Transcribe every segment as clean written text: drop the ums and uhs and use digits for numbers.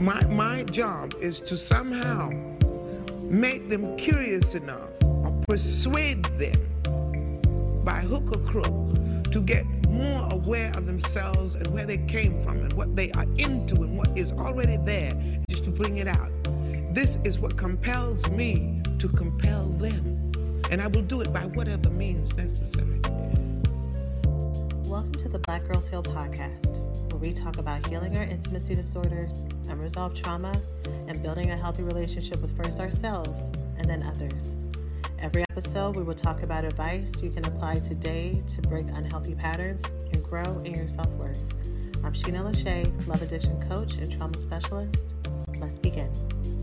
My job is to somehow make them curious enough or persuade them by hook or crook to get more aware of themselves and where they came from and what they are into and what is already there, just to bring it out. This is what compels me to compel them, and I will do it by whatever means necessary. Welcome to the Black Girls Heal podcast, where we talk about healing our intimacy disorders, unresolved trauma, and building a healthy relationship with first ourselves and then others. Every episode, we will talk about advice you can apply today to break unhealthy patterns and grow in your self-worth. I'm Sheena Lachey, love addiction coach and trauma specialist. Let's begin.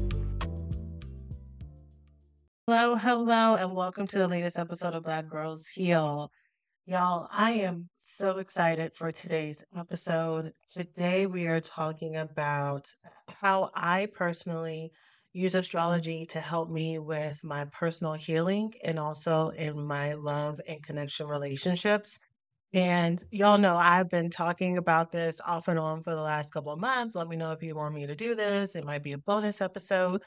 Hello, and welcome to the latest episode of Black Girls Heal. Y'all, I am so excited for today's episode. Today, we are talking about how I personally use astrology to help me with my personal healing and also in my love and connection relationships. And y'all know I've been talking about this off and on for the last couple of months. Let me know if you want me to do this. It might be a bonus episode.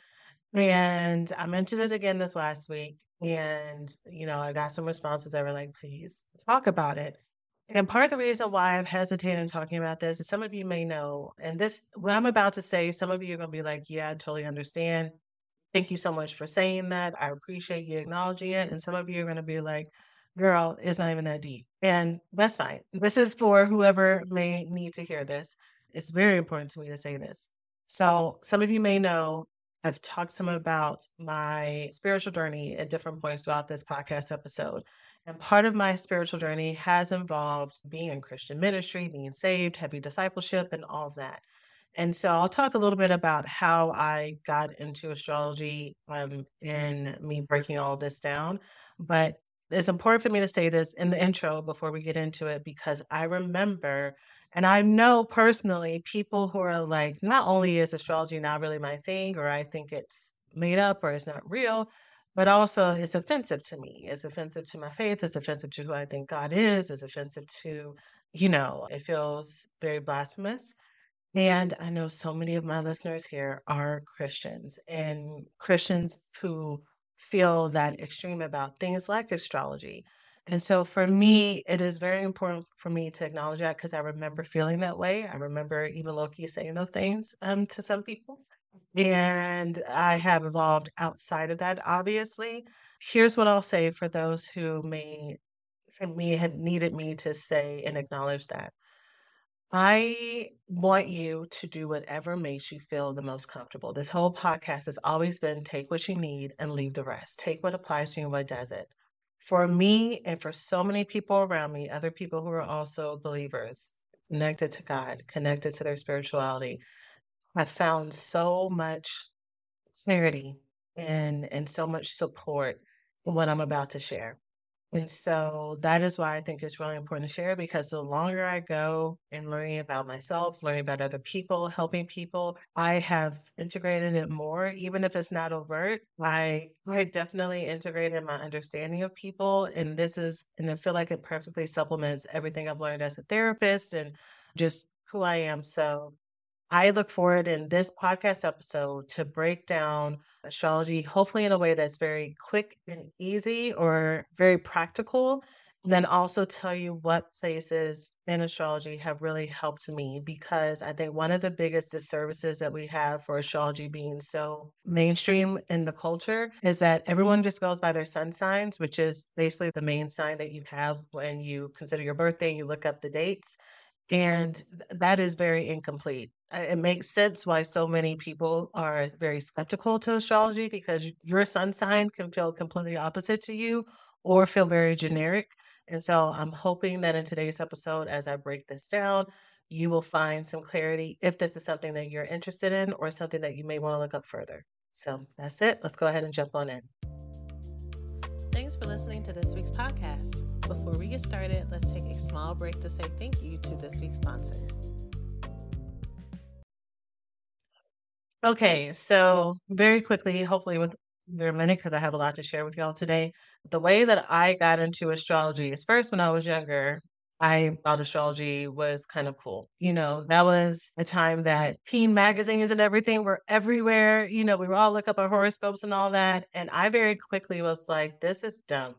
And I mentioned it again this last week. And, I got some responses that were like, please talk about it. And part of the reason why I've hesitated in talking about this is some of you may know, and this, what I'm about to say, some of you are going to be like, yeah, I totally understand. Thank you so much for saying that. I appreciate you acknowledging it. And some of you are going to be like, girl, it's not even that deep. And that's fine. This is for whoever may need to hear this. It's very important to me to say this. So some of you may know, I've talked some about my spiritual journey at different points throughout this podcast episode. And part of my spiritual journey has involved being in Christian ministry, being saved, heavy discipleship, and all of that. And so I'll talk a little bit about how I got into astrology and me breaking all this down. But it's important for me to say this in the intro before we get into it, because I remember, and I know personally, people who are like, not only is astrology not really my thing, or I think it's made up or it's not real, but also it's offensive to me. It's offensive to my faith. It's offensive to who I think God is. It's offensive to, it feels very blasphemous. And I know so many of my listeners here are Christians, and Christians who feel that extreme about things like astrology. And so for me, it is very important for me to acknowledge that, because I remember feeling that way. I remember even Loki saying those things to some people. And I have evolved outside of that, obviously. Here's what I'll say for those who may have needed me to say and acknowledge that. I want you to do whatever makes you feel the most comfortable. This whole podcast has always been take what you need and leave the rest. Take what applies to you and what doesn't. For me and for so many people around me, other people who are also believers, connected to God, connected to their spirituality, I've found so much clarity and so much support in what I'm about to share. And so that is why I think it's really important to share, because the longer I go in learning about myself, learning about other people, helping people, I have integrated it more, even if it's not overt. I definitely integrated my understanding of people. And I feel like it perfectly supplements everything I've learned as a therapist and just who I am. So I look forward in this podcast episode to break down astrology, hopefully in a way that's very quick and easy or very practical. Then also tell you what places in astrology have really helped me, because I think one of the biggest disservices that we have for astrology being so mainstream in the culture is that everyone just goes by their sun signs, which is basically the main sign that you have when you consider your birthday, you look up the dates. And that is very incomplete. It makes sense why so many people are very skeptical to astrology, because your sun sign can feel completely opposite to you or feel very generic. And so I'm hoping that in today's episode, as I break this down, you will find some clarity if this is something that you're interested in or something that you may want to look up further. So that's it. Let's go ahead and jump on in. Thanks for listening to this week's podcast. Before we get started, let's take a small break to say thank you to this week's sponsors. Okay, so very quickly, hopefully with your minute, because I have a lot to share with y'all today. The way that I got into astrology is, first, when I was younger, I thought astrology was kind of cool. That was a time that teen magazines and everything were everywhere. We would all look up our horoscopes and all that. And I very quickly was like, this is dumb.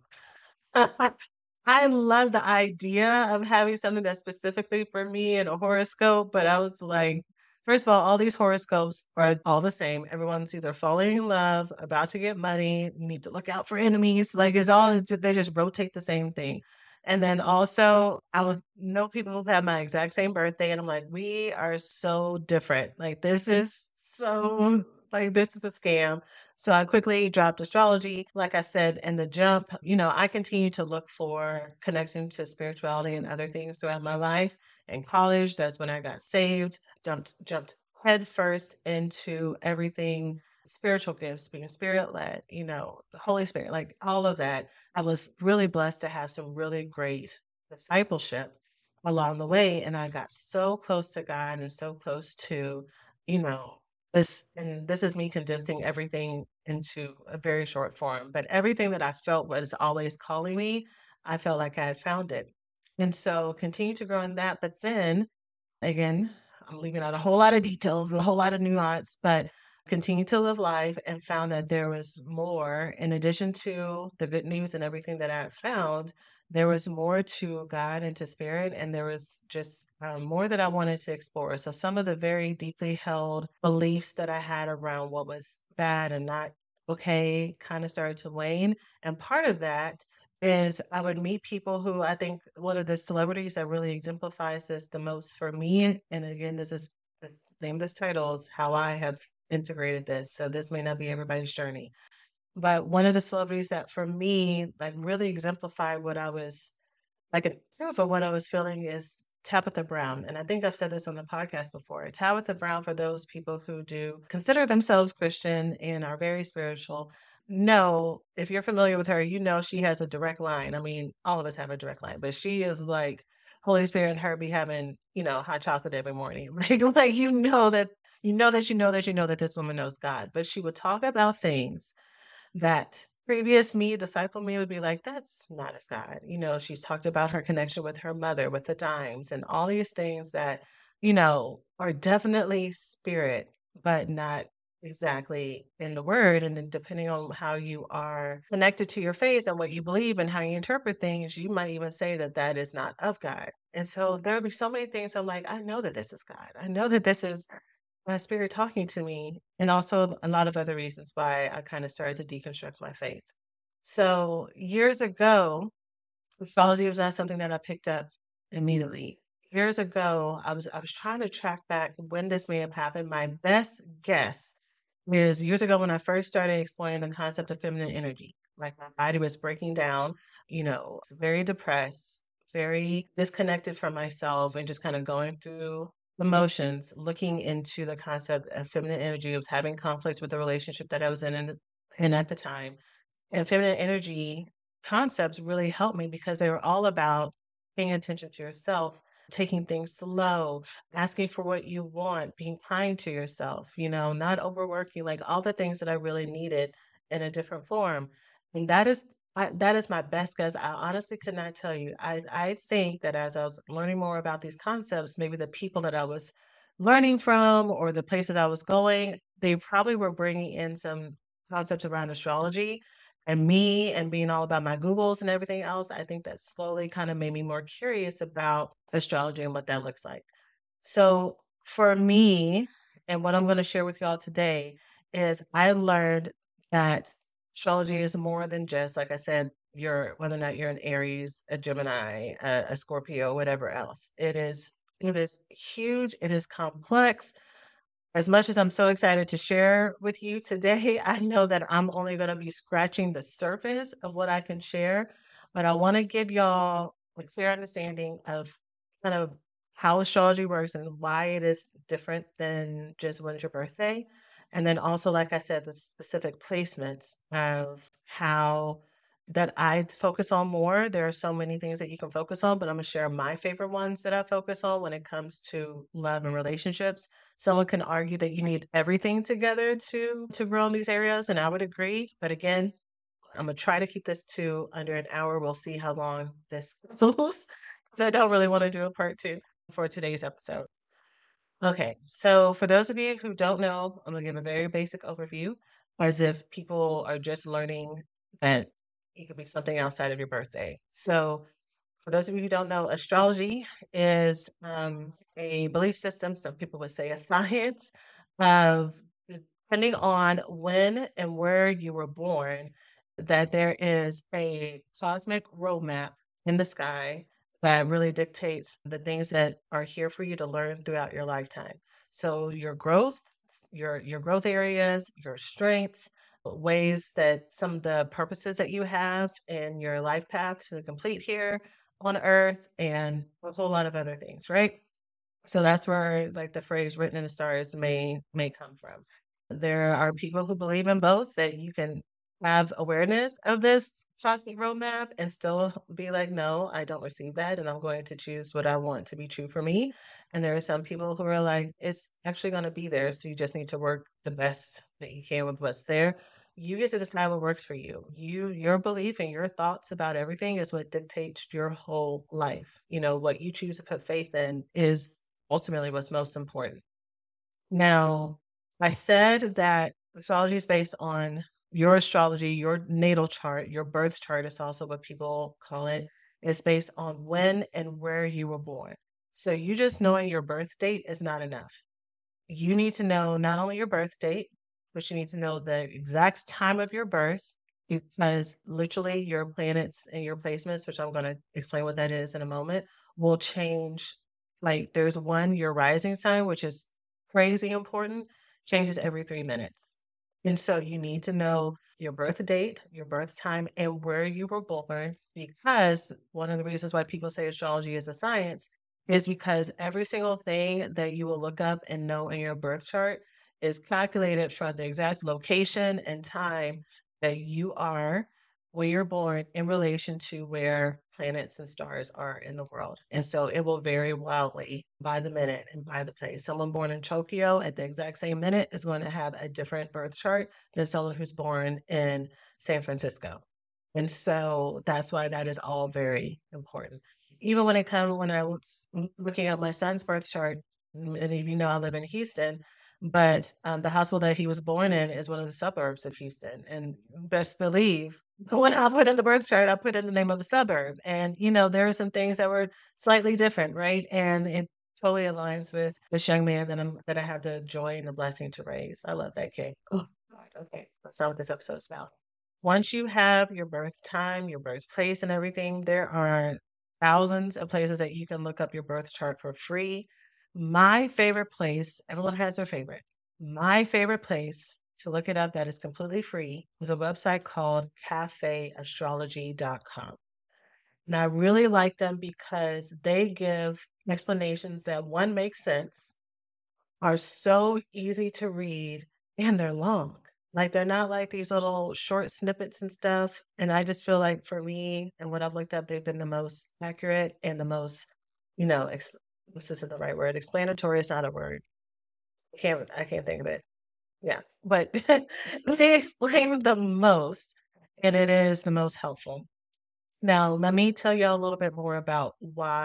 I love the idea of having something that's specifically for me in a horoscope, but I was like, first of all these horoscopes are all the same. Everyone's either falling in love, about to get money, need to look out for enemies. Like they just rotate the same thing. And then also, I would know people who have my exact same birthday, and I'm like, we are so different. Like, this is so, like, this is a scam. So I quickly dropped astrology. Like I said in the jump, I continue to look for connection to spirituality and other things throughout my life. In college, that's when I got saved, jumped headfirst into everything spiritual gifts, being spirit led, the Holy Spirit, like all of that. I was really blessed to have some really great discipleship along the way. And I got so close to God and so close to, you know, this is me condensing everything into a very short form, but everything that I felt was always calling me, I felt like I had found it. And so continue to grow in that. But then again, I'm leaving out a whole lot of details and a whole lot of nuance, but continue to live life and found that there was more in addition to the good news and everything that I had found. There was more to God and to spirit, and there was just more that I wanted to explore. So, some of the very deeply held beliefs that I had around what was bad and not okay kind of started to wane. And part of that is I would meet people who I think one of the celebrities that really exemplifies this the most for me, and again, the name of this title is how I have integrated this. So this may not be everybody's journey. But one of the celebrities that for me like really exemplified what I was like a proof of what I was feeling is Tabitha Brown. And I think I've said this on the podcast before. Tabitha Brown, for those people who do consider themselves Christian and are very spiritual, no, if you're familiar with her, she has a direct line. I mean, all of us have a direct line, but she is like Holy Spirit and her be having, hot chocolate every morning. Like that this woman knows God. But she would talk about things that previous me, disciple me, would be like, that's not of God. She's talked about her connection with her mother, with the dimes, and all these things that, are definitely spirit, but not exactly in the word. And then depending on how you are connected to your faith and what you believe and how you interpret things, you might even say that that is not of God. And so there would be so many things I'm like, I know that this is God. I know that this is my spirit talking to me, and also a lot of other reasons why I kind of started to deconstruct my faith. So years ago, astrology was not something that I picked up immediately. Years ago, I was trying to track back when this may have happened. My best guess is years ago when I first started exploring the concept of feminine energy. Like my body was breaking down, was very depressed, very disconnected from myself, and just kind of going through emotions, looking into the concept of feminine energy. I was having conflict with the relationship that I was in at the time. And feminine energy concepts really helped me because they were all about paying attention to yourself, taking things slow, asking for what you want, being kind to yourself, not overworking, like all the things that I really needed in a different form. And that is my best guess. I honestly could not tell you. I think that as I was learning more about these concepts, maybe the people that I was learning from or the places I was going, they probably were bringing in some concepts around astrology and me and being all about my Googles and everything else. I think that slowly kind of made me more curious about astrology and what that looks like. So for me, and what I'm going to share with y'all today is I learned that astrology is more than just, like I said, whether or not you're an Aries, a Gemini, a Scorpio, whatever else. It is huge. It is complex. As much as I'm so excited to share with you today, I know that I'm only going to be scratching the surface of what I can share, but I want to give y'all a clear understanding of kind of how astrology works and why it is different than just when's your birthday. And then also, like I said, the specific placements of how that I focus on more. There are so many things that you can focus on, but I'm going to share my favorite ones that I focus on when it comes to love and relationships. Someone can argue that you need everything together to grow in these areas, and I would agree. But again, I'm gonna try to keep this to under an hour. We'll see how long this goes. So I don't really want to do a part two for today's episode. Okay, so for those of you who don't know, I'm gonna give a very basic overview, as if people are just learning that it could be something outside of your birthday. So for those of you who don't know, astrology is a belief system. Some people would say a science of depending on when and where you were born, that there is a cosmic roadmap in the sky that really dictates the things that are here for you to learn throughout your lifetime. So your growth, your growth areas, your strengths, ways that some of the purposes that you have in your life path to complete here on earth, and a whole lot of other things, right? So that's where like the phrase written in the stars may come from. There are people who believe in both, that you can have awareness of this cosmic roadmap and still be like, no, I don't receive that, and I'm going to choose what I want to be true for me. And there are some people who are like, it's actually going to be there, so you just need to work the best that you can with what's there. You get to decide what works for you. Your belief and your thoughts about everything is what dictates your whole life. What you choose to put faith in is ultimately what's most important. Now, I said that astrology is based on your astrology, your natal chart, your birth chart is also what people call it. It's based on when and where you were born. So you just knowing your birth date is not enough. You need to know not only your birth date, but you need to know the exact time of your birth, because literally your planets and your placements, which I'm going to explain what that is in a moment, will change. Like there's one, your rising sign, which is crazy important, changes every 3 minutes. And so you need to know your birth date, your birth time, and where you were born, because one of the reasons why people say astrology is a science is because every single thing that you will look up and know in your birth chart is calculated from the exact location and time that you are, where you're born, in relation to where planets and stars are in the world. And so it will vary wildly by the minute and by the place. Someone born in Tokyo at the exact same minute is going to have a different birth chart than someone who's born in San Francisco. And so that's why that is all very important. Even when I was looking at my son's birth chart, and if you know, I live in Houston, but the hospital that he was born in is one of the suburbs of Houston. And best believe, when I put in the birth chart, I put in the name of the suburb. And, there are some things that were slightly different, right? And it totally aligns with this young man that I have the joy and the blessing to raise. I love that kid. Oh, God. Okay. That's not what this episode is about. Once you have your birth time, your birthplace, and everything, there are thousands of places that you can look up your birth chart for free. My favorite place, everyone has their favorite. My favorite place to look it up that is completely free is a website called cafeastrology.com. And I really like them because they give explanations that, one, make sense, are so easy to read, and they're long. Like they're not like these little short snippets and stuff. And I just feel like for me and what I've looked up, they've been the most accurate and the most, you know, ex- this isn't the right word. Explanatory is not a word. I can't think of it. Yeah. But they explain the most, and it is the most helpful. Now, let me tell y'all a little bit more about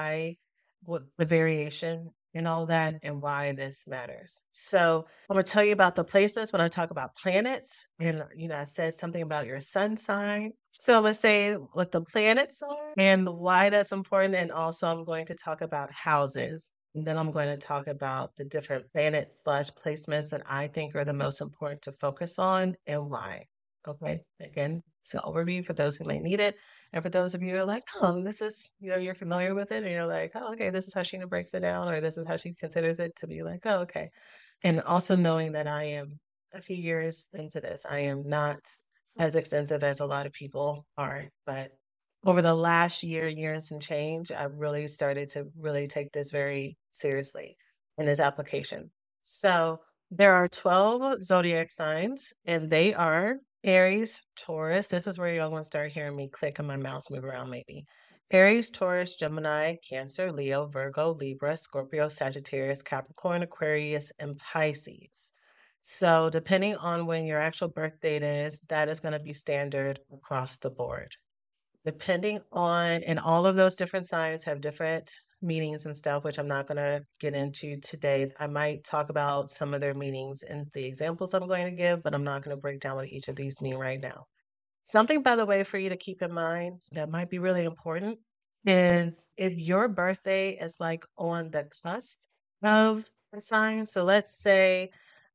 what the variation and all that, and why this matters. So, I'm going to tell you about the placements when I talk about planets. And, I said something about your sun sign. So, I'm going to say what the planets are and why that's important. And also, I'm going to talk about houses. And then I'm going to talk about the different planets slash placements that I think are the most important to focus on and why. Okay. Again, it's an overview for those who may need it. And for those of you who are like, oh, this is, you're familiar with it, and you're like, oh, okay, this is how Sheena breaks it down, or this is how she considers it, to be like, oh, okay. And also knowing that I am a few years into this, I am not as extensive as a lot of people are, but over the last year and some change, I've really started to really take this very seriously in this application. So there are 12 zodiac signs, and they are Aries, Taurus. This is where y'all want to start hearing me click and my mouse move around, maybe. Aries, Taurus, Gemini, Cancer, Leo, Virgo, Libra, Scorpio, Sagittarius, Capricorn, Aquarius, and Pisces. So, depending on when your actual birth date is, that is going to be standard across the board. depending on, and all of those different signs have different meanings and stuff, which I'm not going to get into today. I might talk about some of their meanings in the examples I'm going to give, but I'm not going to break down what each of these mean right now. Something, by the way, for you to keep in mind that might be really important is if your birthday is like on the cusp of a sign. So let's say,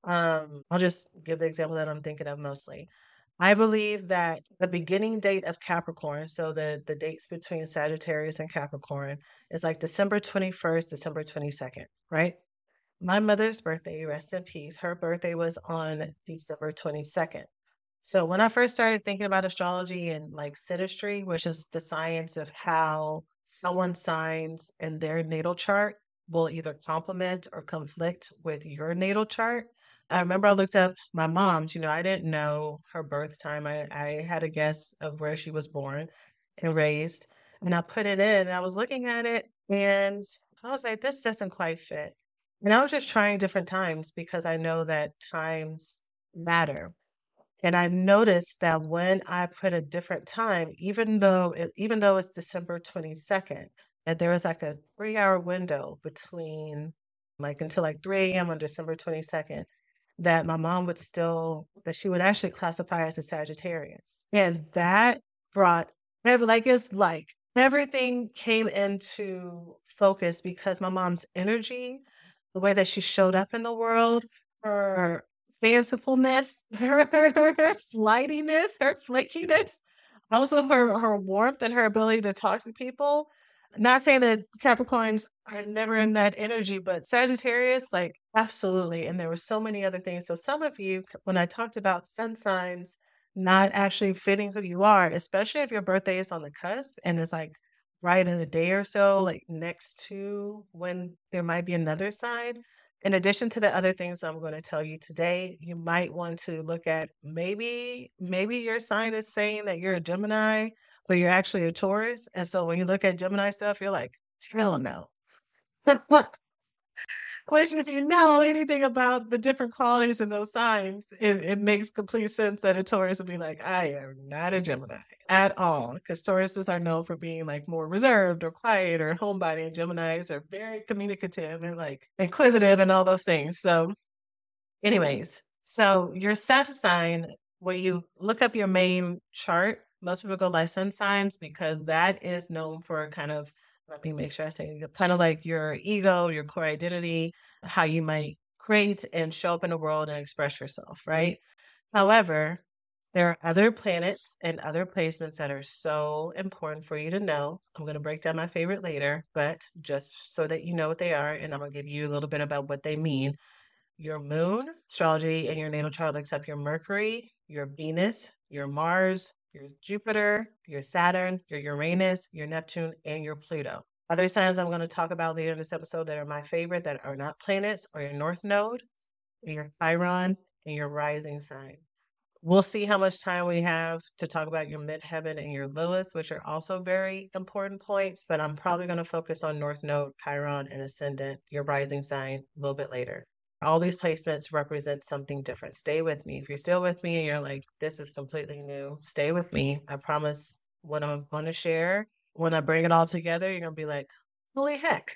I'll just give the example that I'm thinking of mostly. I believe that the beginning date of Capricorn, so the dates between Sagittarius and Capricorn, is like December 21st, December 22nd, right? My mother's birthday, rest in peace, her birthday was on December 22nd. So when I first started thinking about astrology and like synastry, which is the science of how someone's signs and their natal chart will either complement or conflict with your natal chart. I remember I looked up my mom's, I didn't know her birth time. I had a guess of where she was born and raised. And I put it in and I was looking at it and I was like, this doesn't quite fit. And I was just trying different times because I know that times matter. And I noticed that when I put a different time, even though it's December 22nd, that there was like a 3-hour window between like until like 3 a.m. on December 22nd, that my mom that she would actually classify as a Sagittarius. And that brought it's like everything came into focus because my mom's energy, the way that she showed up in the world, her fancifulness, her flightiness, her flakiness, also her warmth and her ability to talk to people. Not saying that Capricorns are never in that energy, but Sagittarius, like absolutely. And there were so many other things. So some of you, when I talked about sun signs not actually fitting who you are, especially if your birthday is on the cusp and it's like right in a day or so, like next to when there might be another sign. In addition to the other things I'm going to tell you today, you might want to look at maybe your sign is saying that you're a Gemini, but you're actually a Taurus. And so when you look at Gemini stuff, you're like, hell no. What? Question, if you know anything about the different qualities of those signs, it makes complete sense that a Taurus would be like, I am not a Gemini at all. Because Tauruses are known for being like more reserved or quiet or homebody, and Geminis are very communicative and like inquisitive and all those things. So, anyways, so your sun sign, when you look up your main chart, most people go by sun signs because that is known for kind of, let me make sure I say, kind of like your ego, your core identity, how you might create and show up in the world and express yourself, right? However, there are other planets and other placements that are so important for you to know. I'm going to break down my favorite later, but just so that you know what they are, and I'm going to give you a little bit about what they mean. Your moon, astrology, and your natal chart looks up your Mercury, your Venus, your Mars, your Jupiter, your Saturn, your Uranus, your Neptune, and your Pluto. Other signs I'm going to talk about later in this episode that are my favorite that are not planets are your North Node, your Chiron, and your rising sign. We'll see how much time we have to talk about your midheaven and your Lilith, which are also very important points, but I'm probably going to focus on North Node, Chiron, and Ascendant, your rising sign, a little bit later. All these placements represent something different. Stay with me. If you're still with me and you're like, this is completely new, stay with me. I promise what I'm going to share, when I bring it all together, you're going to be like, holy heck.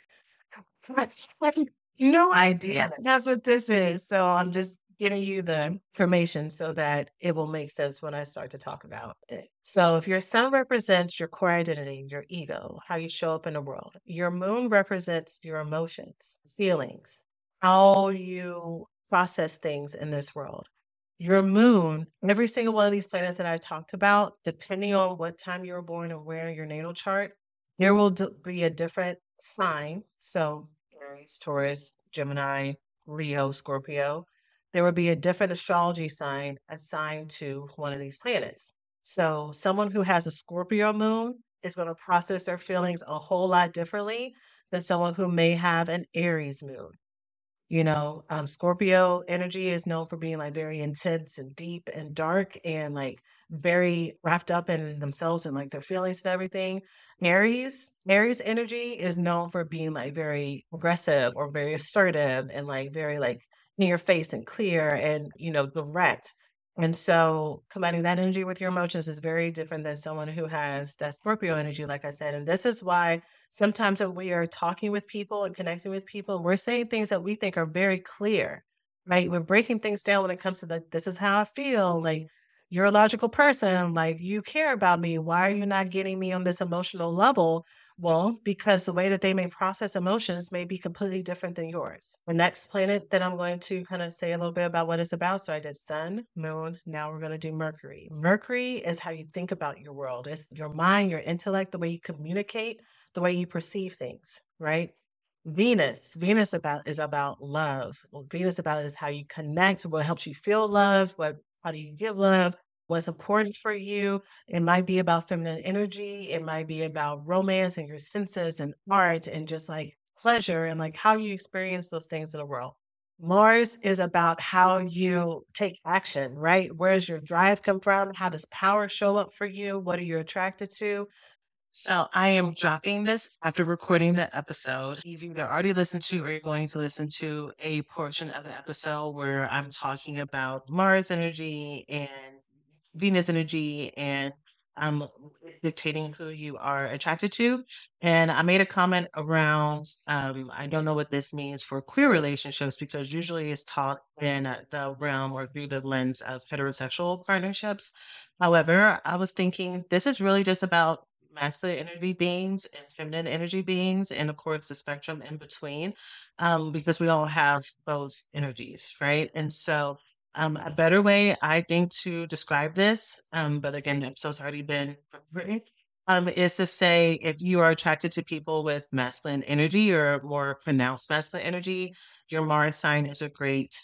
No idea. That's what this is. So I'm just giving you the information so that it will make sense when I start to talk about it. So if your sun represents your core identity, your ego, how you show up in the world, your moon represents your emotions, feelings, how you process things in this world. Your moon, every single one of these planets that I talked about, depending on what time you were born and where in your natal chart, there will be a different sign. So Aries, Taurus, Gemini, Leo, Scorpio. There will be a different astrology sign assigned to one of these planets. So someone who has a Scorpio moon is going to process their feelings a whole lot differently than someone who may have an Aries moon. Scorpio energy is known for being like very intense and deep and dark and like very wrapped up in themselves and like their feelings and everything. Aries energy is known for being like very aggressive or very assertive and like very like in your face and clear and direct. And so combining that energy with your emotions is very different than someone who has that Scorpio energy, like I said. And this is why sometimes when we are talking with people and connecting with people, we're saying things that we think are very clear, right? We're breaking things down when it comes to this is how I feel. Like, you're a logical person. Like, you care about me. Why are you not getting me on this emotional level? Well, because the way that they may process emotions may be completely different than yours. The next planet that I'm going to kind of say a little bit about what it's about. So I did Sun, Moon. Now we're going to do Mercury. Mercury is how you think about your world. It's your mind, your intellect, the way you communicate, the way you perceive things, right? Venus is about love. What Venus about is how you connect, what helps you feel love, how do you give love, what's important for you. It might be about feminine energy. It might be about romance and your senses and art and just like pleasure and like how you experience those things in the world. Mars is about how you take action, right? Where does your drive come from? How does power show up for you? What are you attracted to? So I am dropping this after recording the episode. If you've already listened to or you're going to listen to a portion of the episode where I'm talking about Mars energy and Venus energy and I'm dictating who you are attracted to. And I made a comment around, I don't know what this means for queer relationships because usually it's taught in the realm or through the lens of heterosexual partnerships. However, I was thinking this is really just about masculine energy beings and feminine energy beings, and of course the spectrum in between, because we all have those energies, right? And so, a better way I think to describe this, but again, the episode's already been written, is to say if you are attracted to people with masculine energy or more pronounced masculine energy, your Mars sign is a great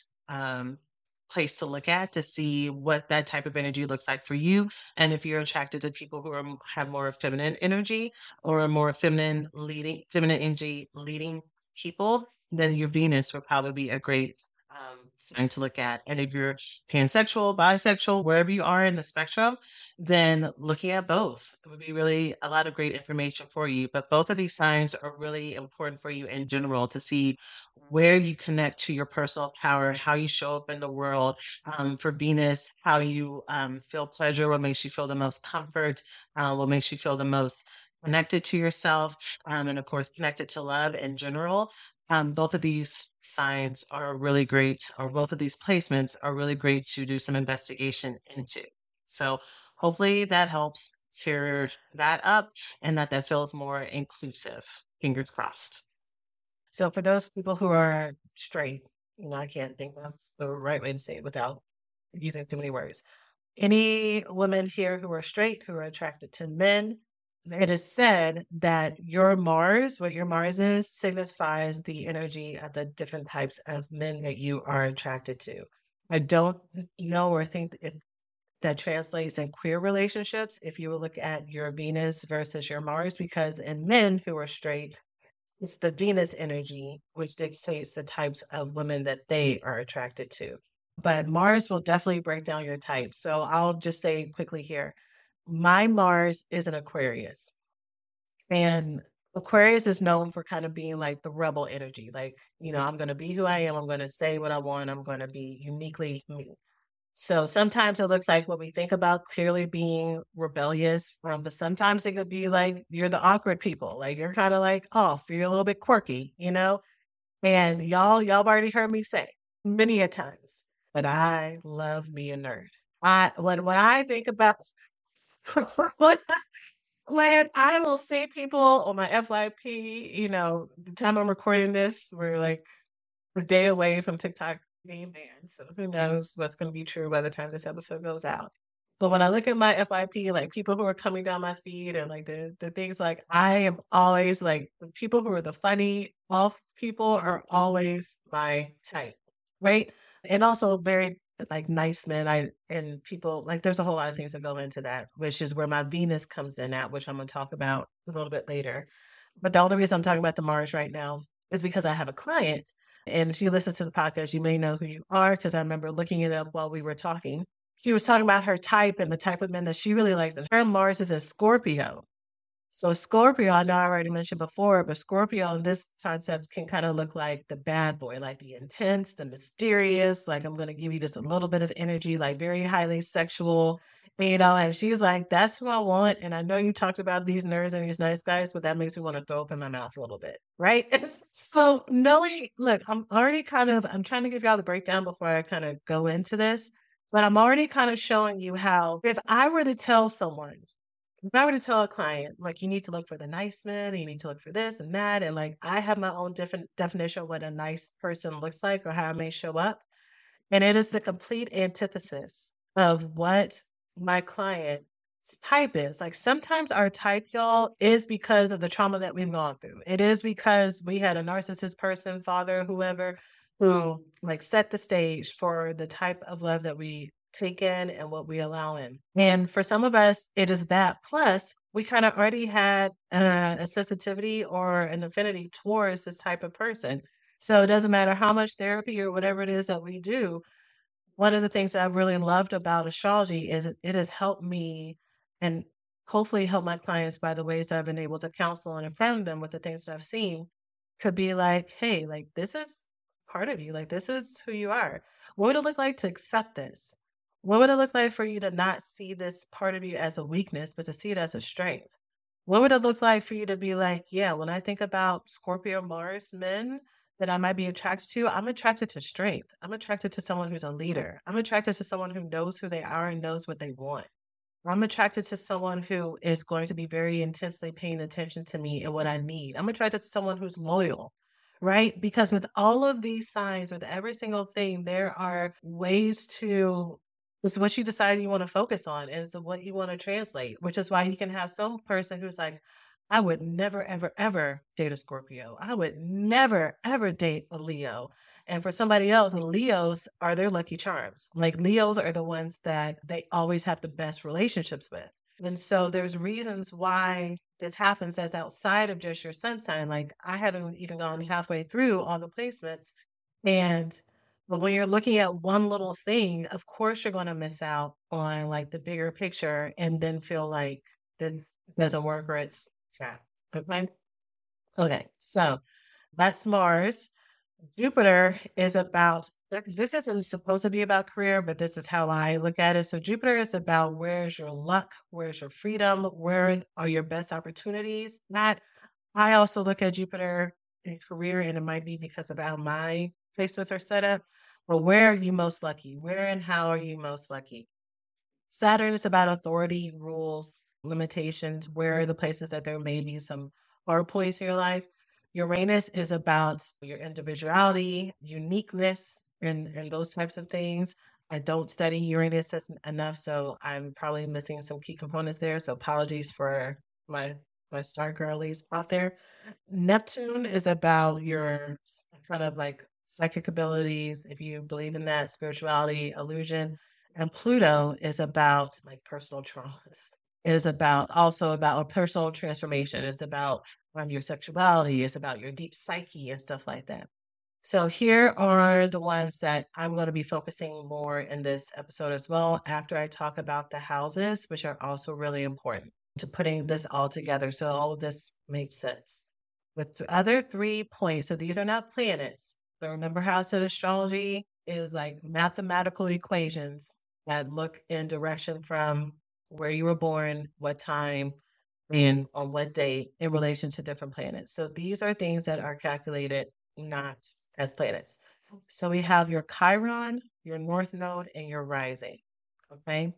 place to look at to see what that type of energy looks like for you. And if you're attracted to people who are, have more feminine energy or a more feminine energy leading people, then your Venus would probably be a great sign to look at. And if you're pansexual, bisexual, wherever you are in the spectrum, then looking at both would be really a lot of great information for you. But both of these signs are really important for you in general to see where you connect to your personal power, how you show up in the world. For Venus, how you feel pleasure, what makes you feel the most comfort, what makes you feel the most connected to yourself, and of course, connected to love in general. Both of these signs are really great, or both of these placements are really great to do some investigation into. So hopefully that helps clear that up and that feels more inclusive. Fingers crossed. So for those people who are straight, I can't think of the right way to say it without using too many words. Any women here who are straight, who are attracted to men, it is said that your Mars, what your Mars is, signifies the energy of the different types of men that you are attracted to. I don't know or think if that translates in queer relationships if you will look at your Venus versus your Mars, because in men who are straight, it's the Venus energy which dictates the types of women that they are attracted to. But Mars will definitely break down your type. So I'll just say quickly here my Mars is an Aquarius. And Aquarius is known for kind of being like the rebel energy. Like, I'm going to be who I am. I'm going to say what I want. I'm going to be uniquely me. So sometimes it looks like what we think about clearly being rebellious, but sometimes it could be like you're the awkward people, like you're kind of like off, you're a little bit quirky, And y'all have already heard me say many a times, but I love me a nerd. When I think about what when I will see people on my FYP, the time I'm recording this, we're like a day away from TikTok being banned. So who knows what's going to be true by the time this episode goes out. But when I look at my FYP, like people who are coming down my feed and like the things like I am always like the people who are the funny off people are always my type. Right. And also very like nice men. And people like there's a whole lot of things that go into that, which is where my Venus comes in at, which I'm gonna talk about a little bit later. But the only reason I'm talking about the Mars right now is because I have a client and she listens to the podcast. You may know who you are because I remember looking it up while we were talking. She was talking about her type and the type of men that she really likes. And her Mars is a Scorpio. So Scorpio, I know I already mentioned before, but Scorpio in this concept can kind of look like the bad boy, like the intense, the mysterious, like I'm gonna give you just a little bit of energy, like very highly sexual, and she's like, that's who I want. And I know you talked about these nerds and these nice guys, but that makes me want to throw up in my mouth a little bit, right? So knowing, look, I'm trying to give y'all the breakdown before I kind of go into this, but I'm already kind of showing you how if I were to tell someone, if I were to tell a client, like, you need to look for the nice man, and you need to look for this and that, and like, I have my own different definition of what a nice person looks like or how I may show up. And it is the complete antithesis of what my client's type is. Like, sometimes our type, y'all, is because of the trauma that we've gone through. It is because we had a narcissist person, father, whoever, who like set the stage for the type of love that we take in and what we allow in. And for some of us, it is that. Plus, we kind of already had a sensitivity or an affinity towards this type of person. So it doesn't matter how much therapy or whatever it is that we do. One of the things that I've really loved about astrology is it has helped me and hopefully help my clients by the ways I've been able to counsel and affirm them with the things that I've seen could be like, hey, like this is part of you. Like this is who you are. What would it look like to accept this? What would it look like for you to not see this part of you as a weakness, but to see it as a strength? What would it look like for you to be like, yeah, when I think about Scorpio Mars men that I might be attracted to, I'm attracted to strength. I'm attracted to someone who's a leader. I'm attracted to someone who knows who they are and knows what they want. I'm attracted to someone who is going to be very intensely paying attention to me and what I need. I'm attracted to someone who's loyal, right? Because with all of these signs, with every single thing, there are ways to, it's what you decide you want to focus on and it's what you want to translate, which is why you can have some person who's like, I would never, ever, ever date a Scorpio. I would never, ever date a Leo. And for somebody else, Leos are their lucky charms. Like Leos are the ones that they always have the best relationships with. And so there's reasons why this happens that's outside of just your sun sign. Like I haven't even gone halfway through all the placements. And but when you're looking at one little thing, of course you're going to miss out on like the bigger picture and then feel like that doesn't work or it's crap. Okay. Okay. So that's Mars. Jupiter is about, this isn't supposed to be about career, but this is how I look at it. So Jupiter is about where's your luck, where's your freedom, where are your best opportunities. Not, I also look at Jupiter in career, and it might be because of how my placements are set up, but where are you most lucky? Where and how are you most lucky? Saturn is about authority, rules, limitations, where are the places that there may be some hard points in your life. Uranus is about your individuality, uniqueness, and those types of things. I don't study Uranus enough, so I'm probably missing some key components there. So apologies for my star girlies out there. Neptune is about your kind of like psychic abilities, if you believe in that, spirituality, illusion. And Pluto is about like personal traumas. It is about also about a personal transformation. It's about your sexuality. It's about your deep psyche and stuff like that. So here are the ones that I'm going to be focusing more in this episode as well after I talk about the houses, which are also really important to putting this all together so all of this makes sense. With the other 3 points, so these are not planets, but remember how I said astrology is like mathematical equations that look in direction from where you were born, what time, and on what date in relation to different planets. So these are things that are calculated not as planets. So we have your Chiron, your North Node, and your rising. Okay.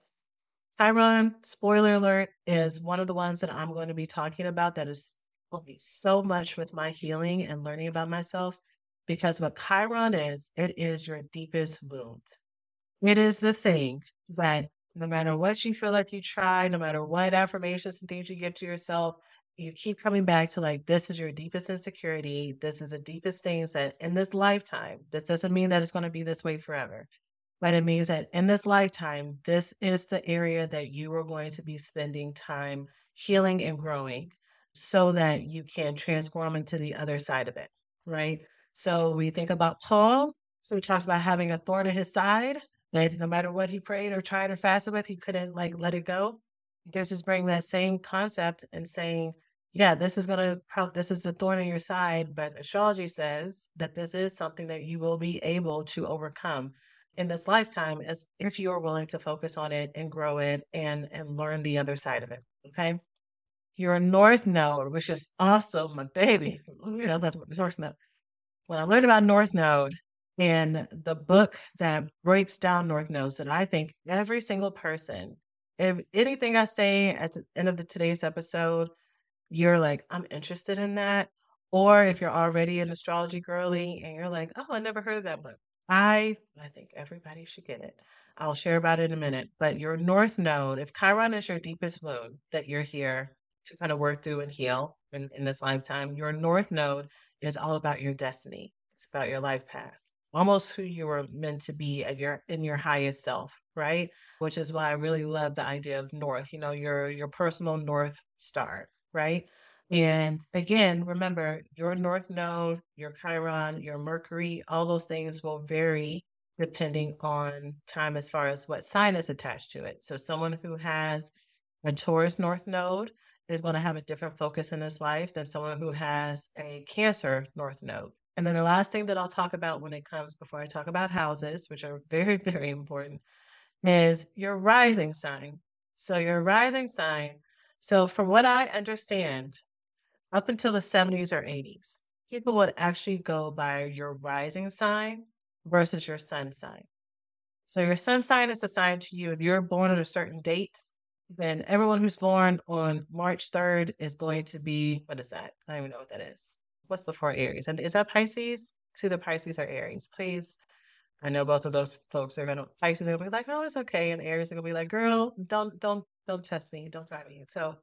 Chiron, spoiler alert, is one of the ones that I'm going to be talking about that is helped me so much with my healing and learning about myself. Because what Chiron is, it is your deepest wound. It is the thing that no matter what you feel like you try, no matter what affirmations and things you give to yourself, you keep coming back to like, this is your deepest insecurity. This is the deepest things that in this lifetime, this doesn't mean that it's going to be this way forever, but it means that in this lifetime, this is the area that you are going to be spending time healing and growing so that you can transform into the other side of it, right? So we think about Paul. So he talks about having a thorn in his side that no matter what he prayed or tried or fasted with, he couldn't like let it go. This is bringing that same concept and saying, yeah, this is the thorn in your side, but astrology says that this is something that you will be able to overcome in this lifetime as if you are willing to focus on it and grow it and learn the other side of it. Okay. Your North Node, which is also my baby. I love North Node. When I learned about North Node and the book that breaks down North Nodes, that I think every single person, if anything I say at the end of today's episode, you're like, I'm interested in that. Or if you're already an astrology girly and you're like, oh, I never heard of that book. I think everybody should get it. I'll share about it in a minute. But your North Node, if Chiron is your deepest moon that you're here to kind of work through and heal in this lifetime, your North Node is all about your destiny. It's about your life path. Almost who you were meant to be at your in your highest self, right? Which is why I really love the idea of North, your personal North Star, right? And again, remember your North Node, your Chiron, your Mercury, all those things will vary depending on time as far as what sign is attached to it. So someone who has a Taurus North Node is going to have a different focus in his life than someone who has a Cancer North Node. And then the last thing that I'll talk about when it comes before I talk about houses, which are very, very important, is your rising sign. So your rising sign. So from what I understand, up until the 70s or 80s, people would actually go by your rising sign versus your sun sign. So your sun sign is assigned to you if you're born on a certain date. Then everyone who's born on March 3rd is going to be, what is that? I don't even know what that is. What's before Aries? And is that Pisces? It's either Pisces or Aries. Please, I know both of those folks are gonna Pisces are gonna be like, oh, it's okay. And Aries are gonna be like, girl, don't test me, don't try me. So,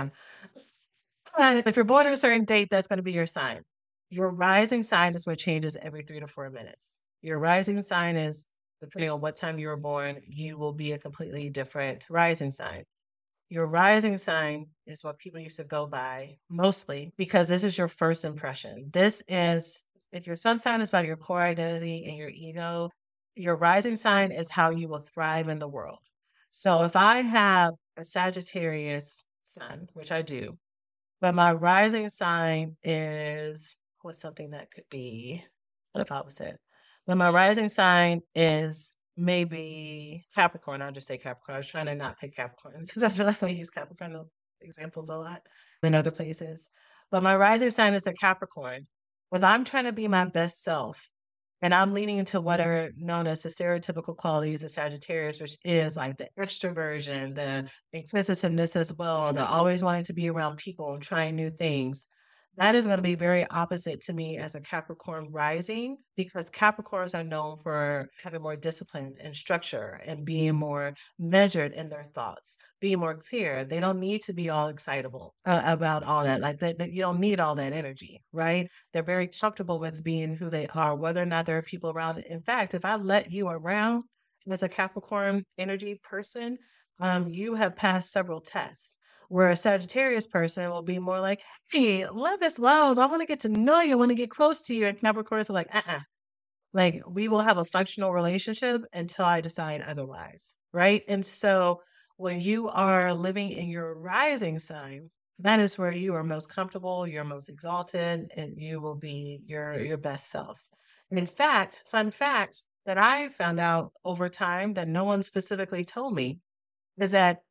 if you're born on a certain date, that's going to be your sign. Your rising sign is what changes every 3 to 4 minutes. Your rising sign is, depending on what time you were born, you will be a completely different rising sign. Your rising sign is what people used to go by mostly because this is your first impression. This is, if your sun sign is about your core identity and your ego, your rising sign is how you will thrive in the world. So if I have a Sagittarius sun, which I do, but my rising sign is what's something that could be, what if I was it? But my rising sign is maybe Capricorn. I'll just say Capricorn. I was trying to not pick Capricorn because I feel like I use Capricorn examples a lot in other places. But my rising sign is a Capricorn. When I'm trying to be my best self, and I'm leaning into what are known as the stereotypical qualities of Sagittarius, which is like the extroversion, the inquisitiveness as well, the always wanting to be around people and trying new things. That is going to be very opposite to me as a Capricorn rising because Capricorns are known for having more discipline and structure and being more measured in their thoughts, being more clear. They don't need to be all excitable about all that. Like that, you don't need all that energy, right? They're very comfortable with being who they are, whether or not there are people around. In fact, if I let you around as a Capricorn energy person, you have passed several tests. Where a Sagittarius person will be more like, hey, love is love. I want to get to know you. I want to get close to you. And Capricorns are like, like we will have a functional relationship until I decide otherwise. Right. And so when you are living in your rising sign, that is where you are most comfortable, you're most exalted, and you will be your best self. And in fact, fun fact that I found out over time that no one specifically told me is that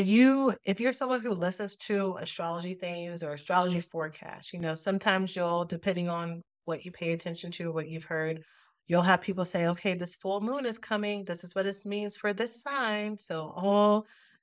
if you're someone who listens to astrology things or astrology forecasts, sometimes depending on what you pay attention to, what you've heard, you'll have people say, okay, this full moon is coming. This is what this means for this sign. So all,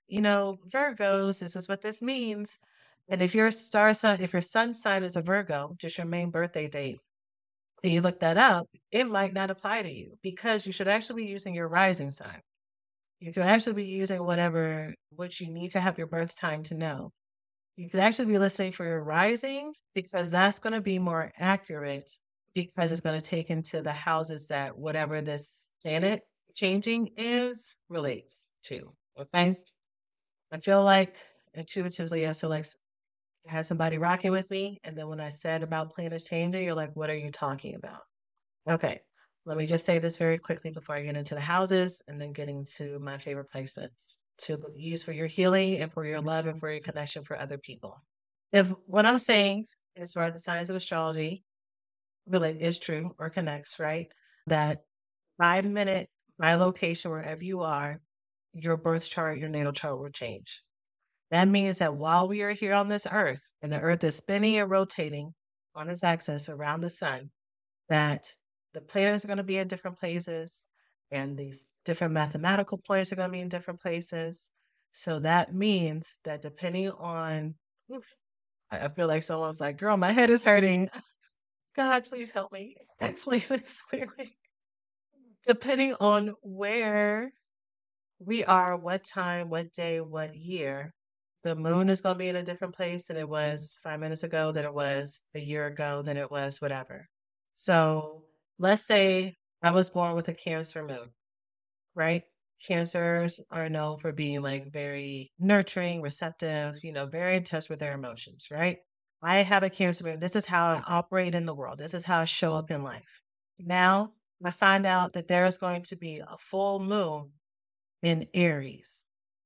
Virgos, this is what this means. And if your if your sun sign is a Virgo, just your main birthday date, and you look that up, it might not apply to you because you should actually be using your rising sign. You can actually be using what you need to have your birth time to know. You could actually be listening for your rising because that's going to be more accurate because it's going to take into the houses that whatever this planet changing relates to. Okay. I feel like intuitively, I feel like I had somebody rocking with me. And then when I said about planets changing, you're like, what are you talking about? Okay. Let me just say this very quickly before I get into the houses and then getting to my favorite placements to use for your healing and for your love and for your connection for other people. If what I'm saying as far as the science of astrology really is true or connects, right? That by minute, by location, wherever you are, your birth chart, your natal chart will change. That means that while we are here on this earth and the earth is spinning and rotating on its axis around the sun, that the planets are going to be in different places and these different mathematical points are going to be in different places. So that means that depending on, oof, I feel like someone's like, girl, my head is hurting. God, please help me. Explain this clearly. Depending on where we are, what time, what day, what year, the moon is going to be in a different place than it was 5 minutes ago, than it was a year ago, than it was whatever. So let's say I was born with a Cancer moon, right? Cancers are known for being like very nurturing, receptive, very in touch with their emotions, right? I have a Cancer moon. This is how I operate in the world. This is how I show up in life. Now I find out that there is going to be a full moon in Aries.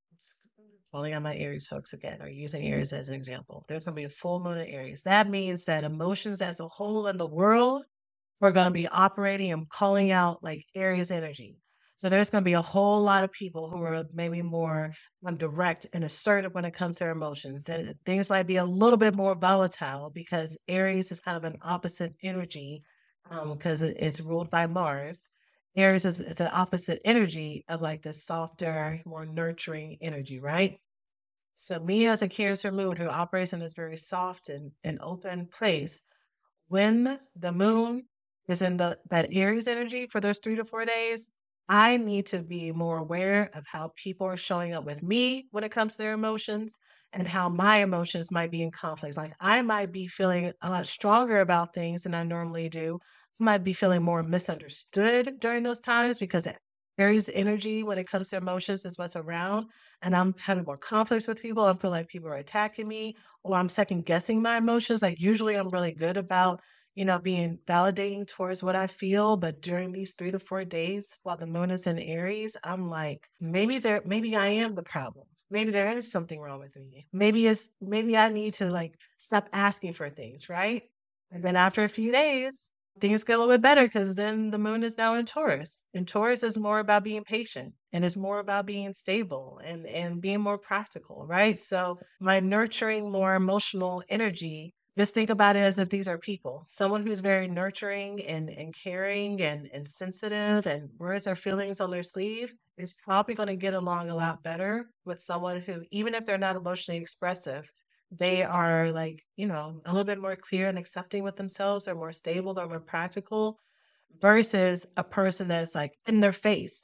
Calling on my Aries folks again, or using Aries as an example. There's going to be a full moon in Aries. That means that emotions as a whole in the world are going to be operating and calling out like Aries energy. So there's going to be a whole lot of people who are maybe more direct and assertive when it comes to their emotions. That things might be a little bit more volatile because Aries is kind of an opposite energy because it's ruled by Mars. Aries is the opposite energy of like the softer, more nurturing energy, right? So me as a Cancer moon who operates in this very soft and open place, when the moon is in that Aries energy for those 3 to 4 days, I need to be more aware of how people are showing up with me when it comes to their emotions and how my emotions might be in conflict. Like I might be feeling a lot stronger about things than I normally do. I might be feeling more misunderstood during those times because Aries energy when it comes to emotions is what's around. And I'm having more conflicts with people. I feel like people are attacking me or I'm second guessing my emotions. Like usually I'm really good about being validating towards what I feel. But during these 3 to 4 days while the moon is in Aries, I'm like, maybe I am the problem. Maybe there is something wrong with me. Maybe I need to like stop asking for things, right? And then after a few days, things get a little bit better because then the moon is now in Taurus. And Taurus is more about being patient and it's more about being stable and being more practical, right? So my nurturing, more emotional energy, just think about it as if these are people. Someone who's very nurturing and caring and sensitive and wears their feelings on their sleeve is probably going to get along a lot better with someone who, even if they're not emotionally expressive, they are like, a little bit more clear and accepting with themselves or more stable or more practical versus a person that's like in their face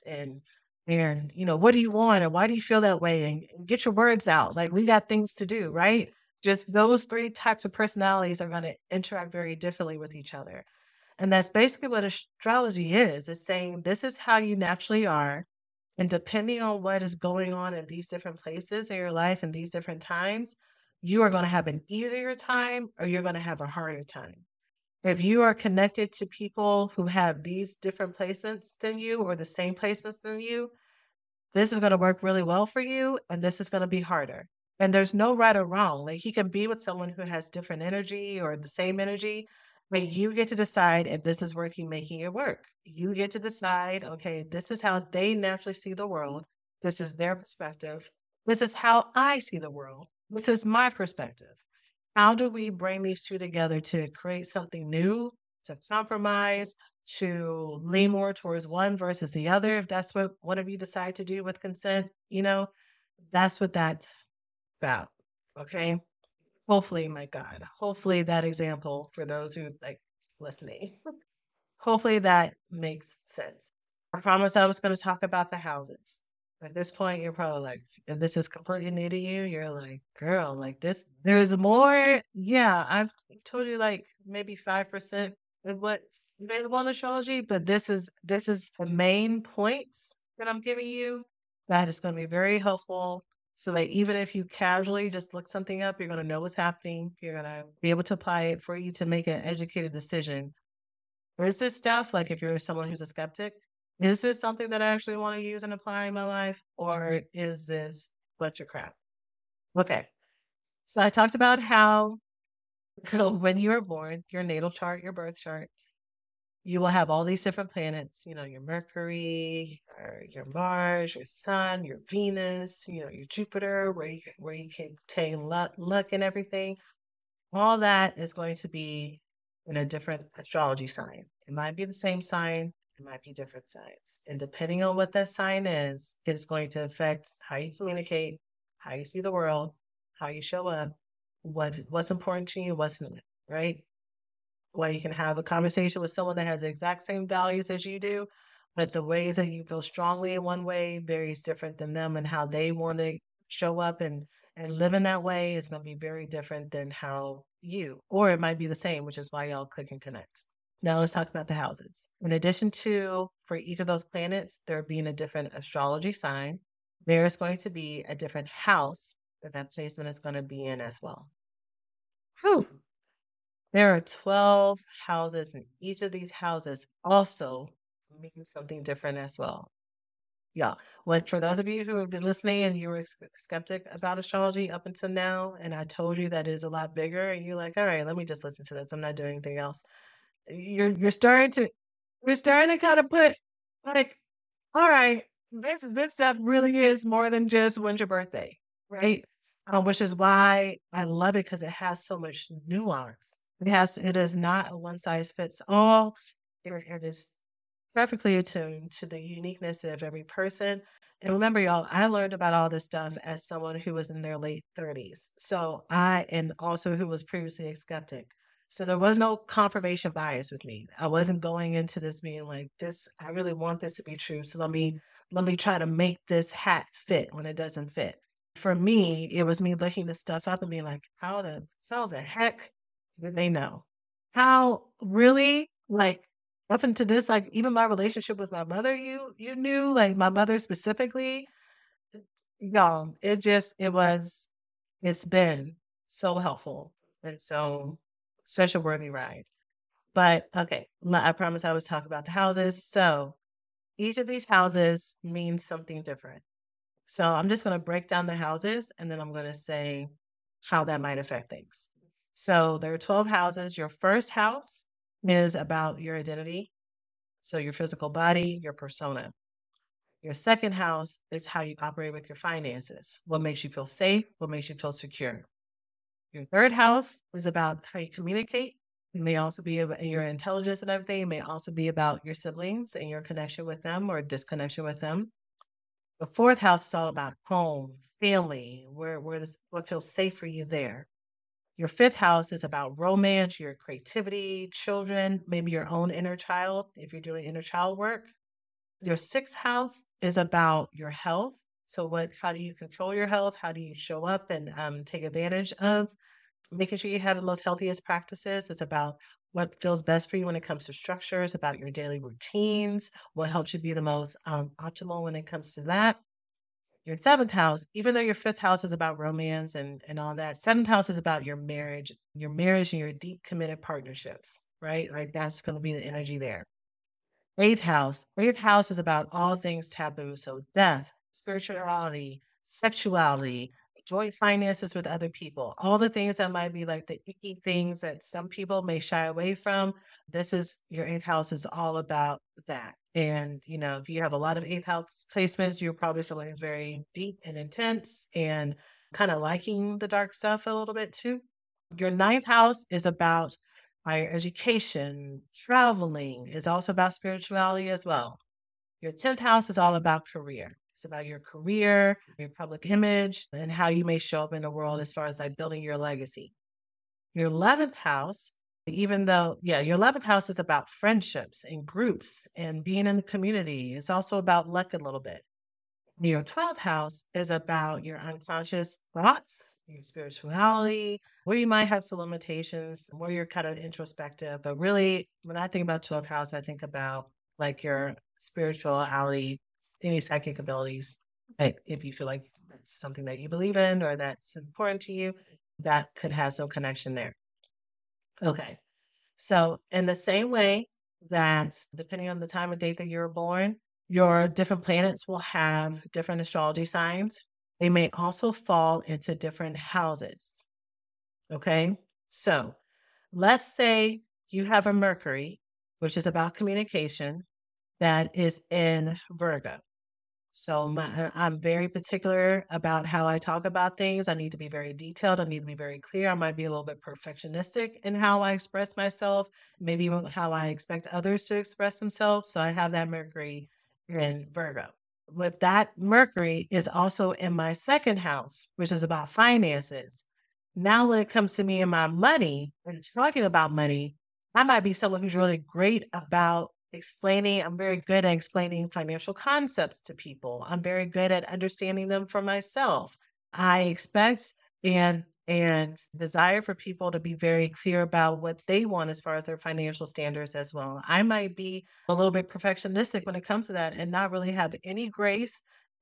and what do you want and why do you feel that way and get your words out. Like we got things to do, right? Just those three types of personalities are going to interact very differently with each other. And that's basically what astrology is. It's saying this is how you naturally are. And depending on what is going on in these different places in your life and these different times, you are going to have an easier time or you're going to have a harder time. If you are connected to people who have these different placements than you or the same placements than you, this is going to work really well for you and this is going to be harder. And there's no right or wrong. Like you can be with someone who has different energy or the same energy, but you get to decide if this is worth you making it work. You get to decide, okay, this is how they naturally see the world. This is their perspective. This is how I see the world. This is my perspective. How do we bring these two together to create something new, to compromise, to lean more towards one versus the other, if that's what one of you decide to do with consent, that's what that's about. Okay. Hopefully, my God, hopefully that example for those who like listening, hopefully that makes sense. I promised I was going to talk about the houses. At this point, you're probably like, if this is completely new to you, you're like, girl, like this, there's more. Yeah, I've told you like maybe 5% of what's available in astrology, but this is the main points that I'm giving you. That is going to be very helpful. So that even if you casually just look something up, you're going to know what's happening. You're going to be able to apply it for you to make an educated decision. Or is this stuff, like if you're someone who's a skeptic, is this something that I actually want to use and apply in my life? Or is this bunch of crap? Okay. So I talked about how when you were born, your natal chart, your birth chart, you will have all these different planets, your Mercury, your Mars, your Sun, your Venus, your Jupiter, where you can obtain luck and everything. All that is going to be in a different astrology sign. It might be the same sign, it might be different signs. And depending on what that sign is, it's going to affect how you communicate, how you see the world, how you show up, what's important to you, what's not, right? Where you can have a conversation with someone that has the exact same values as you do, but the ways that you feel strongly in one way varies different than them, and how they want to show up and live in that way is going to be very different than how you, or it might be the same, which is why y'all click and connect. Now let's talk about the houses. In addition to, for each of those planets, there being a different astrology sign, there is going to be a different house that placement is going to be in as well. Whew. There are 12 houses, and each of these houses also means something different as well. Yeah. What for those of you who have been listening and you were skeptic about astrology up until now, and I told you that it is a lot bigger, and you're like, all right, let me just listen to this. I'm not doing anything else. You're starting to kind of put like, all right, this stuff really is more than just when's your birthday, right? Which is why I love it, because it has so much nuance. It is not a one size fits all. It is perfectly attuned to the uniqueness of every person. And remember, y'all, I learned about all this stuff as someone who was in their late 30s. And also who was previously a skeptic. So there was no confirmation bias with me. I wasn't going into this being like, this, I really want this to be true. So let me try to make this hat fit when it doesn't fit. For me, it was me looking this stuff up and being like, how the heck did they know? How really, like, up into this, like, even my relationship with my mother, you knew, like, my mother specifically, y'all, it's been so helpful, and so such a worthy ride. But okay, I promise I was talking about the houses. So each of these houses means something different. So I'm just going to break down the houses, and then I'm going to say how that might affect things. So there are 12 houses. Your first house is about your identity. So your physical body, your persona. Your second house is how you operate with your finances. What makes you feel safe? What makes you feel secure? Your third house is about how you communicate. It may also be about your intelligence and everything. It may also be about your siblings and your connection with them or disconnection with them. The fourth house is all about home, family, what feels safe for you there. Your fifth house is about romance, your creativity, children, maybe your own inner child, if you're doing inner child work. Your sixth house is about your health. So how do you control your health? How do you show up and take advantage of making sure you have the most healthiest practices? It's about what feels best for you when it comes to structures, about your daily routines, what helps you be the most optimal when it comes to that. Your seventh house, even though your fifth house is about romance and all that, seventh house is about your marriage and your deep committed partnerships, right? Right. That's going to be the energy there. Eighth house is about all things taboo. So death, spirituality, sexuality, joint finances with other people, all the things that might be like the icky things that some people may shy away from. Your eighth house is all about that. And, if you have a lot of eighth house placements, you're probably something very deep and intense and kind of liking the dark stuff a little bit too. Your ninth house is about higher education, traveling, is also about spirituality as well. Your 10th house is all about career. It's about your career, your public image, and how you may show up in the world as far as like building your legacy. Your 11th house, your 11th house is about friendships and groups and being in the community. It's also about luck a little bit. Your 12th house is about your unconscious thoughts, your spirituality, where you might have some limitations, where you're kind of introspective. But really, when I think about 12th house, I think about like your spirituality, any psychic abilities. If you feel like that's something that you believe in or that's important to you, that could have some connection there. Okay. So in the same way that depending on the time of date that you were born, your different planets will have different astrology signs. They may also fall into different houses. Okay. So let's say you have a Mercury, which is about communication, that is in Virgo. So I'm very particular about how I talk about things. I need to be very detailed. I need to be very clear. I might be a little bit perfectionistic in how I express myself, maybe even how I expect others to express themselves. So I have that Mercury in Virgo. With that Mercury is also in my second house, which is about finances. Now, when it comes to me and my money and talking about money, I might be someone who's really great about explaining. I'm very good at explaining financial concepts to people. I'm very good at understanding them for myself. I expect and desire for people to be very clear about what they want as far as their financial standards as well. I might be a little bit perfectionistic when it comes to that and not really have any grace,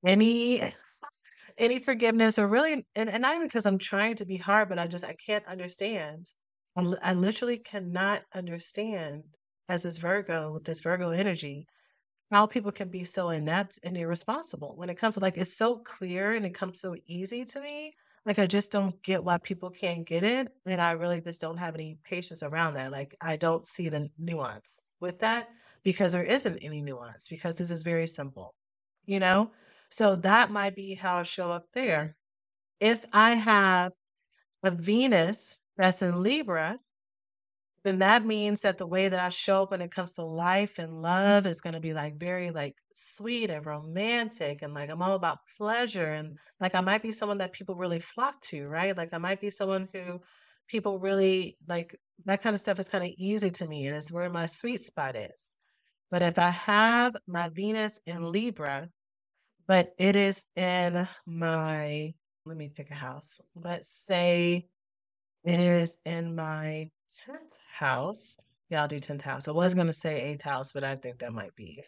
any forgiveness, or really, and not even because I'm trying to be hard, but I can't understand. I literally cannot understand, as this Virgo, with this Virgo energy, how people can be so inept and irresponsible when it comes to, like, it's so clear and it comes so easy to me. Like, I just don't get why people can't get it. And I really just don't have any patience around that. Like, I don't see the nuance with that because there isn't any nuance because this is very simple, you know? So that might be how I show up there. If I have a Venus that's in Libra, then that means that the way that I show up when it comes to life and love is going to be like very like sweet and romantic, and like I'm all about pleasure, and like I might be someone that people really flock to, right? Like I might be someone who people really like. That kind of stuff is kind of easy to me, and it's where my sweet spot is. But if I have my Venus in Libra, but it is in my, let me pick a house. Let's say it is in my 10th house. Yeah, I'll do 10th house. I was going to say 8th house, but I think that might be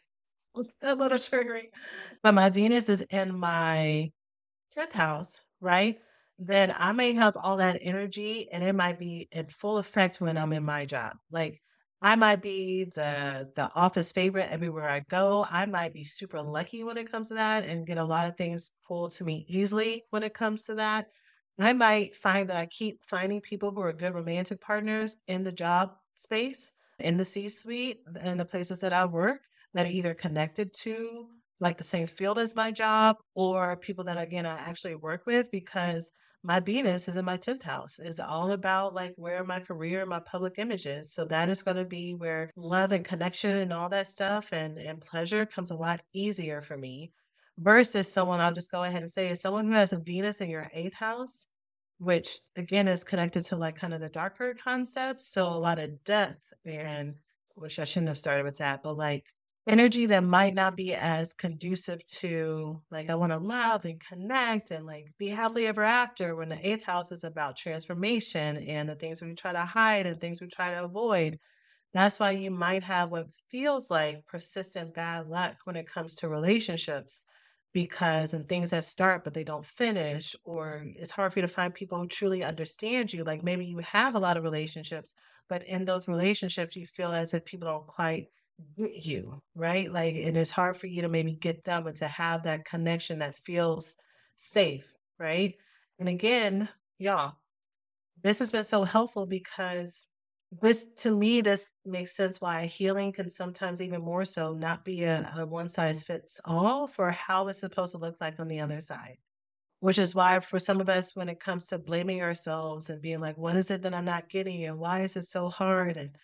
a little triggering. But my Venus is in my 10th house, right? Then I may have all that energy and it might be in full effect when I'm in my job. Like I might be the office favorite everywhere I go. I might be super lucky when it comes to that and get a lot of things pulled to me easily when it comes to that. I might find that I keep finding people who are good romantic partners in the job space, in the C-suite, and the places that I work that are either connected to like the same field as my job or people that again I actually work with because my Venus is in my 10th house. It's all about like where my career and my public image is. So that is going to be where love and connection and all that stuff and pleasure comes a lot easier for me versus someone, I'll just go ahead and say, is someone who has a Venus in your 8th house, which again is connected to like kind of the darker concepts. So a lot of depth, and which I shouldn't have started with that, but like energy that might not be as conducive to like I want to love and connect and like be happily ever after, when the 8th house is about transformation and the things we try to hide and things we try to avoid. That's why you might have what feels like persistent bad luck when it comes to relationships, because and things that start but they don't finish, or it's hard for you to find people who truly understand you. Like maybe you have a lot of relationships, but in those relationships you feel as if people don't quite get you, right? Like and it's hard for you to maybe get them and to have that connection that feels safe, right? And again, y'all, this has been so helpful because this, to me, this makes sense why healing can sometimes even more so not be a one size fits all for how it's supposed to look like on the other side. Which is why for some of us, when it comes to blaming ourselves and being like, what is it that I'm not getting? And why is it so hard? And,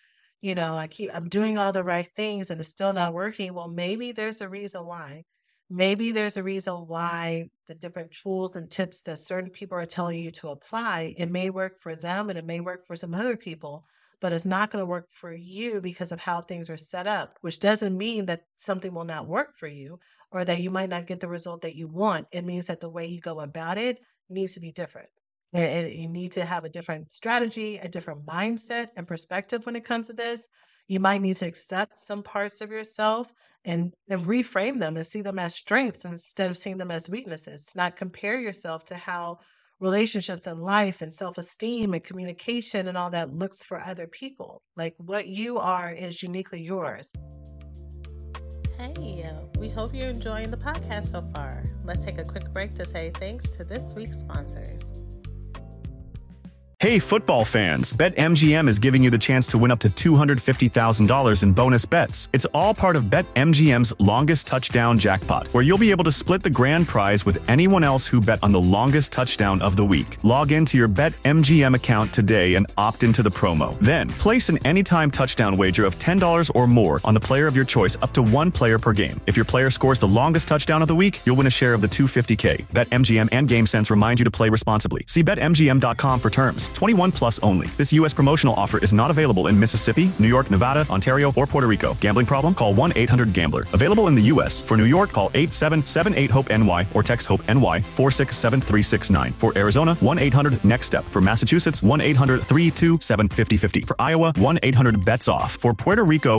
I'm doing all the right things and it's still not working. Well, maybe there's a reason why. Maybe there's a reason why the different tools and tips that certain people are telling you to apply, it may work for them and it may work for some other people, but it's not going to work for you because of how things are set up, which doesn't mean that something will not work for you or that you might not get the result that you want. It means that the way you go about it needs to be different. And you need to have a different strategy, a different mindset and perspective when it comes to this. You might need to accept some parts of yourself and reframe them and see them as strengths instead of seeing them as weaknesses. Not compare yourself to how relationships and life and self-esteem and communication and all that looks for other people. Like what you are is uniquely yours. Hey, we hope you're enjoying the podcast so far. Let's take a quick break to say thanks to this week's sponsors. Hey, football fans! BetMGM is giving you the chance to win up to $250,000 in bonus bets. It's all part of BetMGM's longest touchdown jackpot, where you'll be able to split the grand prize with anyone else who bet on the longest touchdown of the week. Log into your BetMGM account today and opt into the promo. Then, place an anytime touchdown wager of $10 or more on the player of your choice up to one player per game. If your player scores the longest touchdown of the week, you'll win a share of the $250K. BetMGM and GameSense remind you to play responsibly. See BetMGM.com for terms. 21 plus only. This U.S. promotional offer is not available in Mississippi, New York, Nevada, Ontario, or Puerto Rico. Gambling problem? Call 1-800-GAMBLER. Available in the U.S. For New York, call 877-8-HOPE-NY or text HOPE-NY 467-369. For Arizona, 1-800-NEXT-STEP. For Massachusetts, 1-800-327-5050. For Iowa, 1-800-BETS-OFF. For Puerto Rico,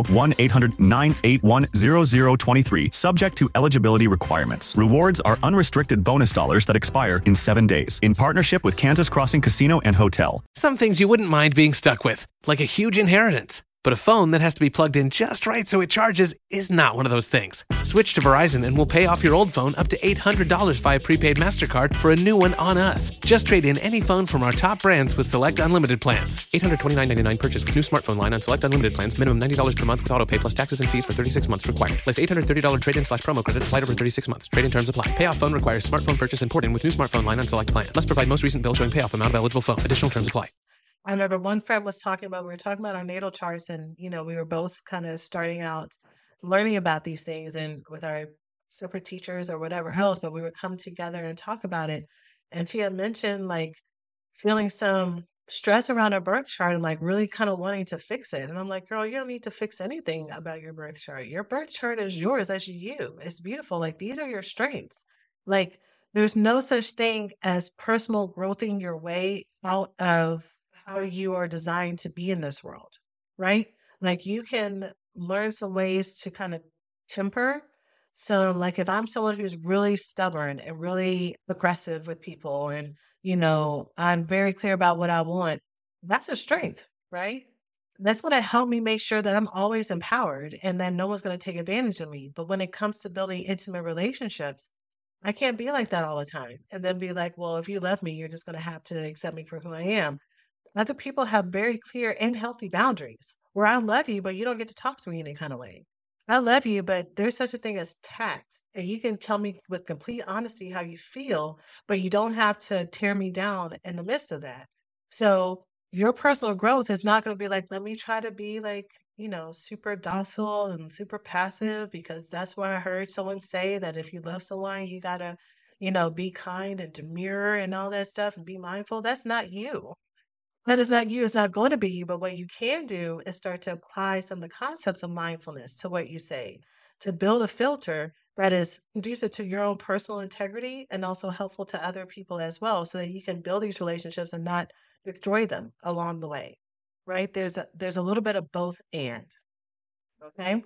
1-800-981-0023. Subject to eligibility requirements. Rewards are unrestricted bonus dollars that expire in 7 days. In partnership with Kansas Crossing Casino and Hotel. Some things you wouldn't mind being stuck with, like a huge inheritance. But a phone that has to be plugged in just right so it charges is not one of those things. Switch to Verizon and we'll pay off your old phone up to $800 via prepaid MasterCard for a new one on us. Just trade in any phone from our top brands with select unlimited plans. $829.99 purchase with new smartphone line on select unlimited plans. Minimum $90 per month with autopay plus taxes and fees for 36 months required. Less $830 trade-in/promo credit applied over 36 months. Trade-in terms apply. Payoff phone requires smartphone purchase and port-in with new smartphone line on select plan. Must provide most recent bill showing payoff amount of eligible phone. Additional terms apply. I remember one friend was talking about, we were talking about our natal charts, and, we were both kind of starting out learning about these things and with our separate teachers or whatever else, but we would come together and talk about it. And she had mentioned feeling some stress around her birth chart and really kind of wanting to fix it. And I'm like, girl, you don't need to fix anything about your birth chart. Your birth chart is yours. That's you. It's beautiful. These are your strengths. There's no such thing as personal growthing your way out of how you are designed to be in this world, right? You can learn some ways to kind of temper some, if I'm someone who's really stubborn and really aggressive with people and, I'm very clear about what I want, that's a strength, right? That's going to help me make sure that I'm always empowered and that no one's going to take advantage of me. But when it comes to building intimate relationships, I can't be like that all the time and then be like, well, if you love me, you're just going to have to accept me for who I am. Other people have very clear and healthy boundaries where I love you, but you don't get to talk to me any kind of way. I love you, but there's such a thing as tact. And you can tell me with complete honesty how you feel, but you don't have to tear me down in the midst of that. So your personal growth is not going to be let me try to be super docile and super passive because that's what I heard someone say, that if you love someone, you got to, be kind and demure and all that stuff and be mindful. That's not you. That is not you. It's not going to be you. But what you can do is start to apply some of the concepts of mindfulness to what you say, to build a filter that is conducive to your own personal integrity and also helpful to other people as well, so that you can build these relationships and not destroy them along the way, right? There's a little bit of both and, okay?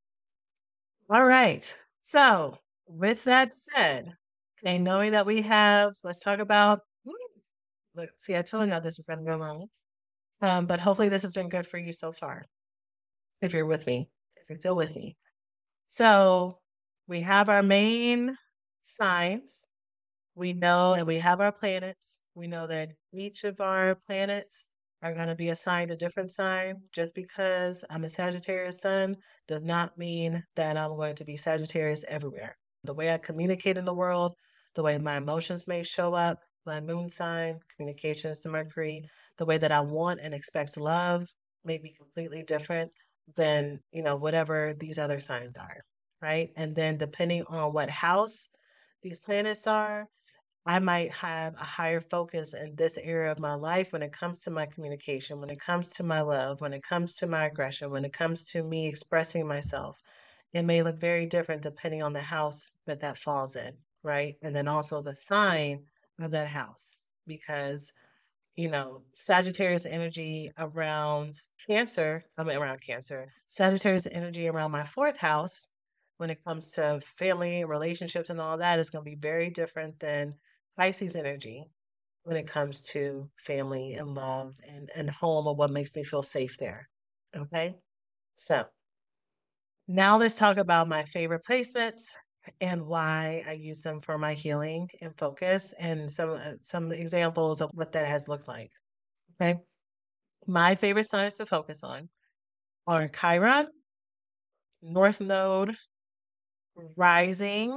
All right. So with that said, okay, knowing that let's talk about, let's see, I told you this is going to go long, but hopefully this has been good for you so far, if you're still with me. So we have our main signs. We know, and we have our planets. We know that each of our planets are going to be assigned a different sign. Just because I'm a Sagittarius sun does not mean that I'm going to be Sagittarius everywhere. The way I communicate in the world, the way my emotions may show up, my moon sign, communication is to Mercury, the way that I want and expect love may be completely different than, whatever these other signs are, right? And then depending on what house these planets are, I might have a higher focus in this area of my life when it comes to my communication, when it comes to my love, when it comes to my aggression, when it comes to me expressing myself. It may look very different depending on the house that falls in, right? And then also the sign of that house, because Sagittarius energy around Cancer, Sagittarius energy around my fourth house when it comes to family, relationships, and all that is going to be very different than Pisces energy when it comes to family and love and home, or what makes me feel safe there. Okay, so now let's talk about my favorite placements and why I use them for my healing and focus, and some examples of what that has looked like. Okay. My favorite signs to focus on are Chiron, North Node, Rising,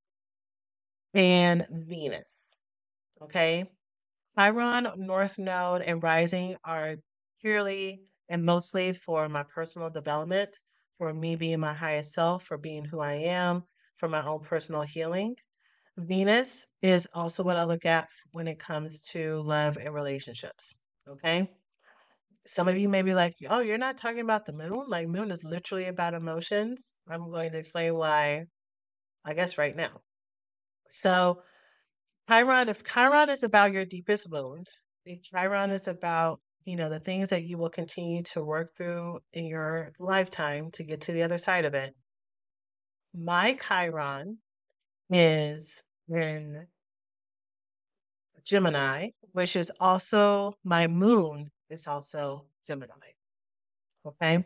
and Venus. Okay. Chiron, North Node, and Rising are purely and mostly for my personal development, for me being my highest self, for being who I am, for my own personal healing. Venus is also what I look at when it comes to love and relationships. Okay. Some of you may be like, oh, you're not talking about the moon? Like, moon is literally about emotions. I'm going to explain why, I guess, right now. So, Chiron, if Chiron is about your deepest wounds, if Chiron is about, the things that you will continue to work through in your lifetime to get to the other side of it. My Chiron is in Gemini, which is also my moon is also Gemini. Okay.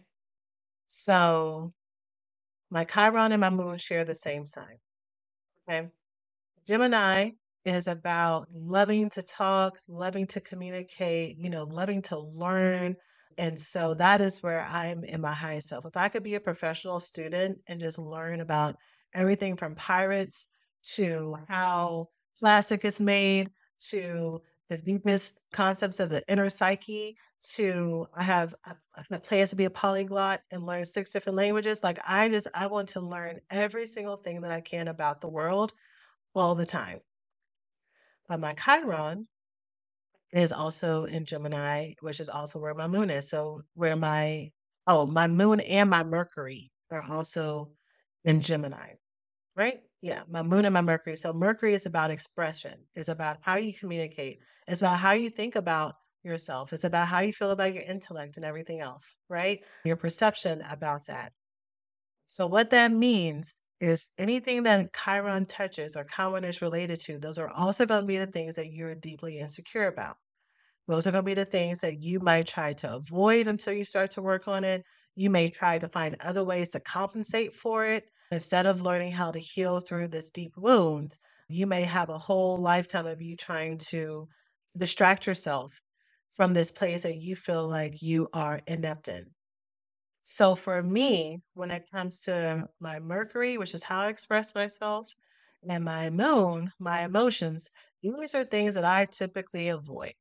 So my Chiron and my moon share the same sign. Okay. Gemini is about loving to talk, loving to communicate, loving to learn. And so that is where I'm in my highest self. If I could be a professional student and just learn about everything from pirates to how plastic is made to the deepest concepts of the inner psyche to I have plans to be a polyglot and learn 6 different languages. Like I want to learn every single thing that I can about the world all the time. But my Chiron is also in Gemini, which is also where my moon is. So where my moon and my Mercury are also in Gemini, right? Yeah, my moon and my Mercury. So Mercury is about expression. It's about how you communicate. It's about how you think about yourself. It's about how you feel about your intellect and everything else, right? Your perception about that. So what that means is anything that Chiron touches or Chiron is related to, those are also going to be the things that you're deeply insecure about. Those are going to be the things that you might try to avoid until you start to work on it. You may try to find other ways to compensate for it. Instead of learning how to heal through this deep wound, you may have a whole lifetime of you trying to distract yourself from this place that you feel like you are inept in. So for me, when it comes to my Mercury, which is how I express myself, and my moon, my emotions, these are things that I typically avoid.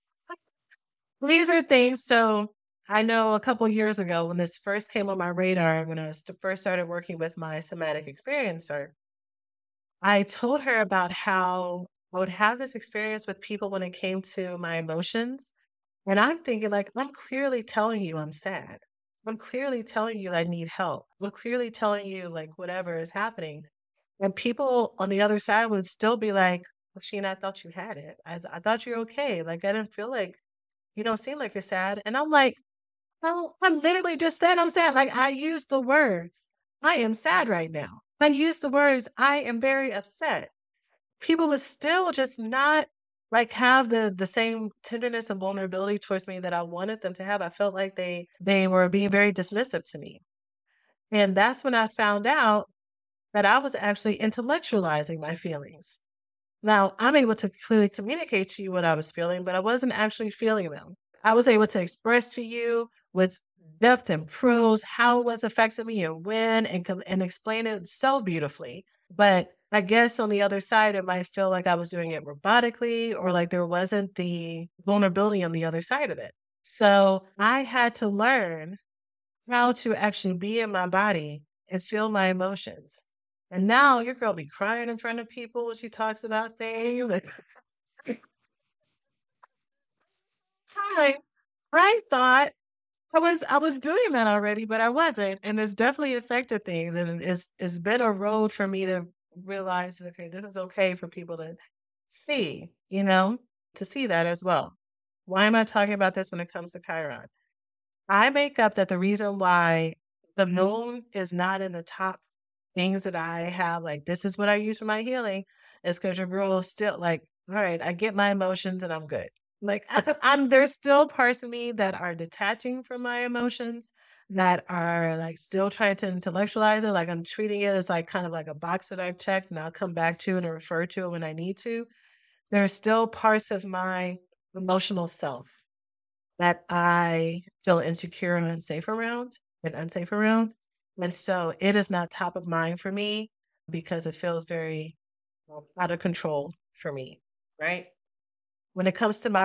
These are things. So I know a couple years ago when this first came on my radar, when I first started working with my somatic experiencer, I told her about how I would have this experience with people when it came to my emotions. And I'm thinking, like, I'm clearly telling you I'm sad. I'm clearly telling you I need help. I'm clearly telling you, like, whatever is happening. And people on the other side would still be like, well, Sheena, I thought you had it. I thought you were okay. Like, I didn't feel like you don't seem like you're sad. And I'm like, well, I'm literally just said I'm sad. Like, I used the words, I am sad right now. I used the words, I am very upset. People would still just not like have the same tenderness and vulnerability towards me that I wanted them to have. I felt like they were being very dismissive to me. And that's when I found out that I was actually intellectualizing my feelings. Now, I'm able to clearly communicate to you what I was feeling, but I wasn't actually feeling them. I was able to express to you with depth and prose how it was affecting me and when and explain it so beautifully. But I guess on the other side, it might feel like I was doing it robotically or like there wasn't the vulnerability on the other side of it. So I had to learn how to actually be in my body and feel my emotions. And now your girl be crying in front of people when she talks about things. Like, time, I thought I was doing that already, but I wasn't. And it's definitely affected things. And it's been a road for me to realize, okay, this is okay for people to see, to see that as well. Why am I talking about this when it comes to Chiron? I make up that the reason why the moon is not in the top things that I have, like, this is what I use for my healing, is because your girl is still like, all right, I get my emotions and I'm good. Like, there's still parts of me that are detaching from my emotions, that are like still trying to intellectualize it. Like, I'm treating it as like kind of like a box that I've checked and I'll come back to and refer to it when I need to. There are still parts of my emotional self that I feel insecure and unsafe around. And so it is not top of mind for me because it feels very out of control for me, right? When it comes to my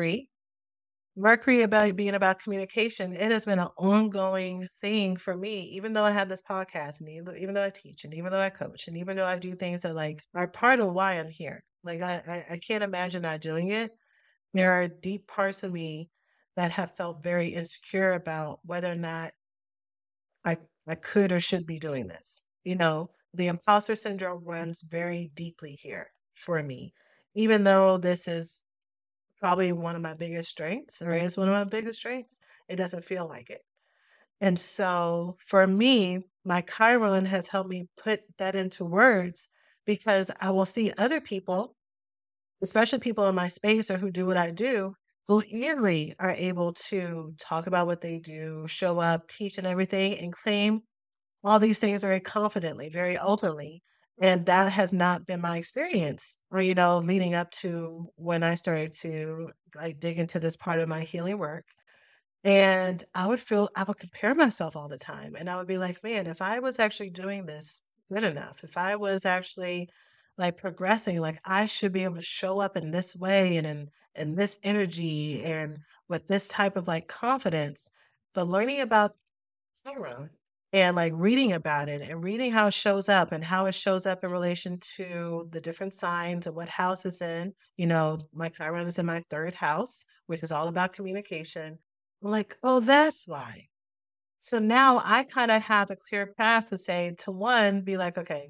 Mercury about being about communication, it has been an ongoing thing for me, even though I have this podcast and even though I teach and even though I coach and even though I do things that like are part of why I'm here. Like I can't imagine not doing it. There are deep parts of me that have felt very insecure about whether or not I I could or should be doing this. The imposter syndrome runs very deeply here for me. Even though this is probably one of my biggest strengths, or is one of my biggest strengths, it doesn't feel like it. And so for me, my Chiron has helped me put that into words because I will see other people, especially people in my space or who do what I do, who easily are able to talk about what they do, show up, teach and everything, and claim all these things very confidently, very openly. And that has not been my experience, or, leading up to when I started to like dig into this part of my healing work. And I would compare myself all the time. And I would be like, man, if I was actually doing this good enough, if I was actually like progressing, like I should be able to show up in this way and in this energy and with this type of like confidence. But learning about Chiron and like reading about it and reading how it shows up and how it shows up in relation to the different signs and what house it's in. My Chiron is in my third house, which is all about communication. I'm like, oh, that's why. So now I kind of have a clear path to say, to one, be like, okay,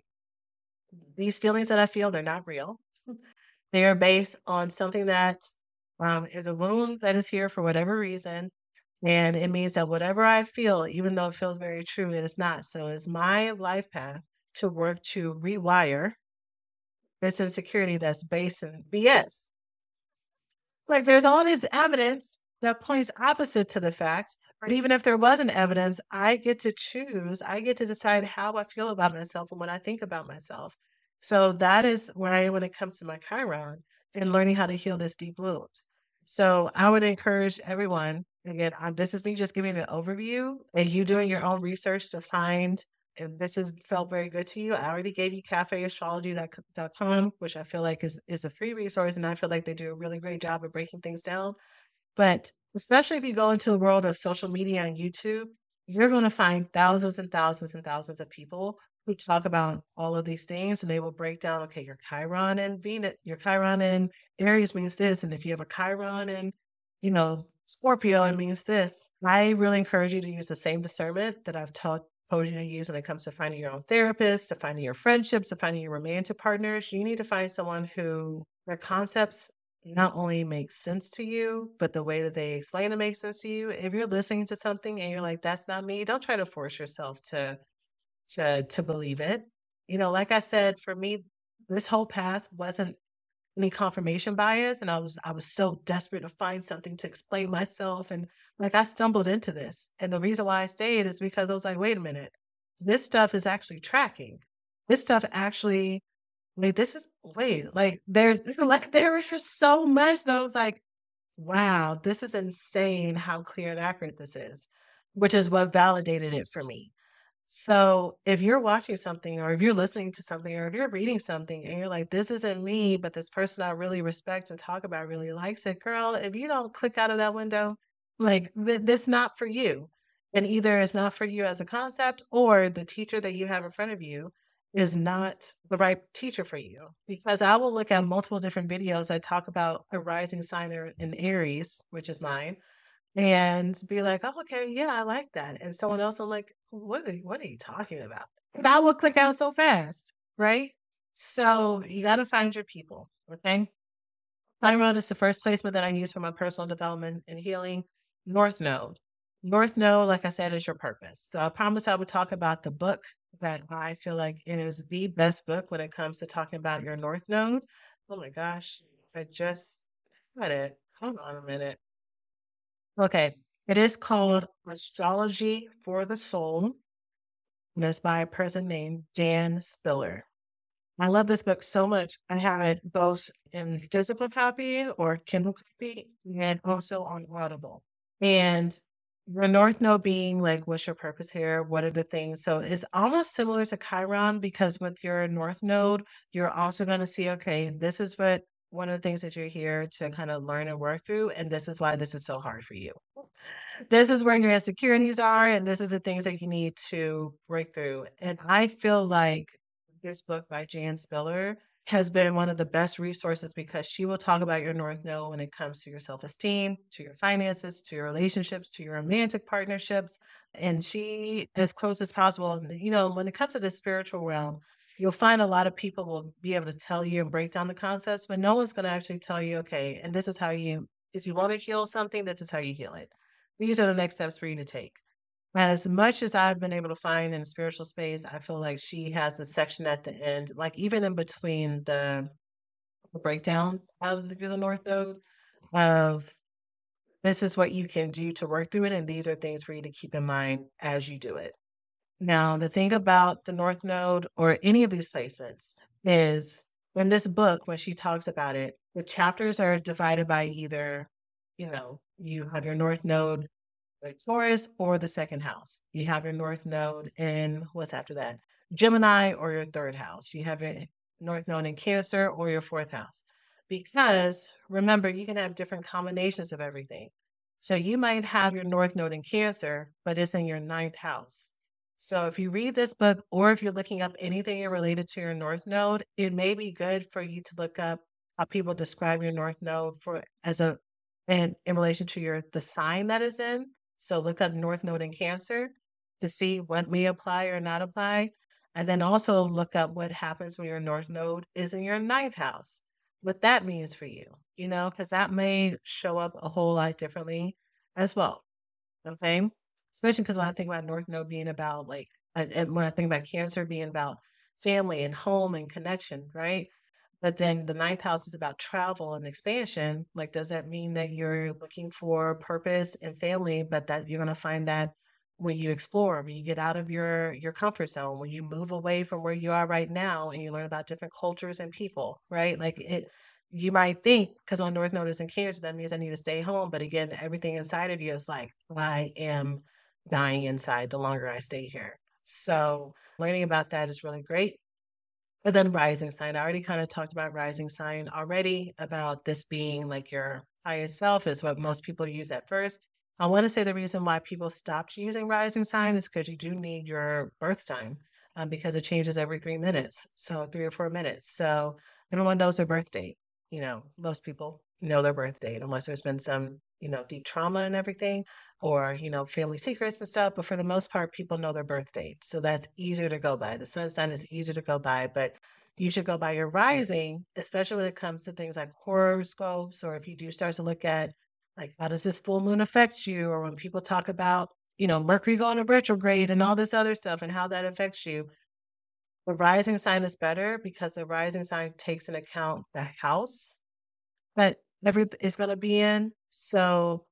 these feelings that I feel, they're not real. They are based on something that is a wound that is here for whatever reason. And it means that whatever I feel, even though it feels very true, it is not. So it's my life path to work to rewire this insecurity that's based in BS. Like there's all this evidence that points opposite to the facts. But even if there wasn't evidence, I get to choose, I get to decide how I feel about myself and what I think about myself. So that is where I am when it comes to my Chiron and learning how to heal this deep wound. So I would encourage everyone, again, this is me just giving an overview and you doing your own research to find if this has felt very good to you. I already gave you cafeastrology.com, which I feel like is a free resource. And I feel like they do a really great job of breaking things down. But especially if you go into the world of social media and YouTube, you're going to find thousands and thousands and thousands of people who talk about all of these things, and they will break down, okay, your Chiron and Venus, your Chiron and Aries means this. And if you have a Chiron and, Scorpio, it means this. I really encourage you to use the same discernment that I've told you to use when it comes to finding your own therapist, to finding your friendships, to finding your romantic partners. You need to find someone who their concepts not only make sense to you, but the way that they explain it makes sense to you. If you're listening to something and you're like, that's not me, don't try to force yourself to believe it. Like I said, for me, this whole path wasn't any confirmation bias, and I was so desperate to find something to explain myself, and like I stumbled into this. And the reason why I stayed is because I was like, wait a minute, this stuff is actually tracking. This stuff actually like this is wait, like there is just so much that I was like, wow, this is insane how clear and accurate this is, which is what validated it for me. So if you're watching something or if you're listening to something or if you're reading something and you're like, this isn't me, but this person I really respect and talk about really likes it, girl, if you don't click out of that window, like this not for you. And either it's not for you as a concept or the teacher that you have in front of you is not the right teacher for you. Because I will look at multiple different videos that talk about a rising sign in Aries, which is mine, and be like, "Oh, okay, yeah, I like that." And someone else, I'm like, what are you talking about?" And I will click out so fast, right? So you got to find your people, okay? Chiron is the first placement that I use for my personal development and healing. North Node. North Node, like I said, is your purpose. So I promised I would talk about the book that I feel like it is the best book when it comes to talking about your North Node. Oh my gosh, I just got it. Hold on a minute. Okay. It is called Astrology for the Soul. And it's by a person named Dan Spiller. I love this book so much. I have it both in physical copy or Kindle copy and also on Audible. And your North Node being like, what's your purpose here? What are the things? So it's almost similar to Chiron because with your North Node, you're also going to see, okay, this is what one of the things that you're here to kind of learn and work through. And this is why this is so hard for you. This is where your insecurities are, and this is the things that you need to break through. And I feel like this book by Jan Spiller has been one of the best resources because she will talk about your North Node when it comes to your self-esteem, to your finances, to your relationships, to your romantic partnerships. And she, as close as possible, when it comes to the spiritual realm, you'll find a lot of people will be able to tell you and break down the concepts, but no one's going to actually tell you, okay, and this is how if you want to heal something, this is how you heal it. These are the next steps for you to take. As much as I've been able to find in the spiritual space, I feel like she has a section at the end, like even in between the breakdown of the North Node of this is what you can do to work through it. And these are things for you to keep in mind as you do it. Now, the thing about the North Node or any of these placements is in this book, when she talks about it, the chapters are divided by either, you have your North Node like Taurus or the second house. You have your North Node in what's after that? Gemini or your third house. You have your North Node in Cancer or your fourth house. Because remember, you can have different combinations of everything. So you might have your North Node in Cancer, but it's in your ninth house. So if you read this book or if you're looking up anything related to your North Node, it may be good for you to look up how people describe your North Node in relation to the sign that is in. So look up North Node in Cancer to see what may apply or not apply. And then also look up what happens when your North Node is in your ninth house, what that means for you, because that may show up a whole lot differently as well. Okay. Especially because when I think about North Node being about and when I think about Cancer being about family and home and connection, right? But then the ninth house is about travel and expansion. Like, does that mean that you're looking for purpose and family, but that you're going to find that when you explore, when you get out of your comfort zone, when you move away from where you are right now and you learn about different cultures and people, right? You might think because my North Node is in Cancer, that means I need to stay home. But again, everything inside of you is like, I am dying inside the longer I stay here. So learning about that is really great. But then rising sign, I already kind of talked about rising sign already, about this being like your highest self is what most people use at first. I want to say the reason why people stopped using rising sign is because you do need your birth time because it changes every 3 minutes. So 3 or 4 minutes. So everyone knows their birth date. Most people know their birth date unless there's been some, deep trauma and everything or, family secrets and stuff. But for the most part, people know their birth date. So that's easier to go by. The sun sign is easier to go by, but you should go by your rising, especially when it comes to things like horoscopes, or if you do start to look at like, how does this full moon affect you? Or when people talk about, Mercury going to retrograde and all this other stuff and how that affects you. The rising sign is better because the rising sign takes into account the house that is going to be in. So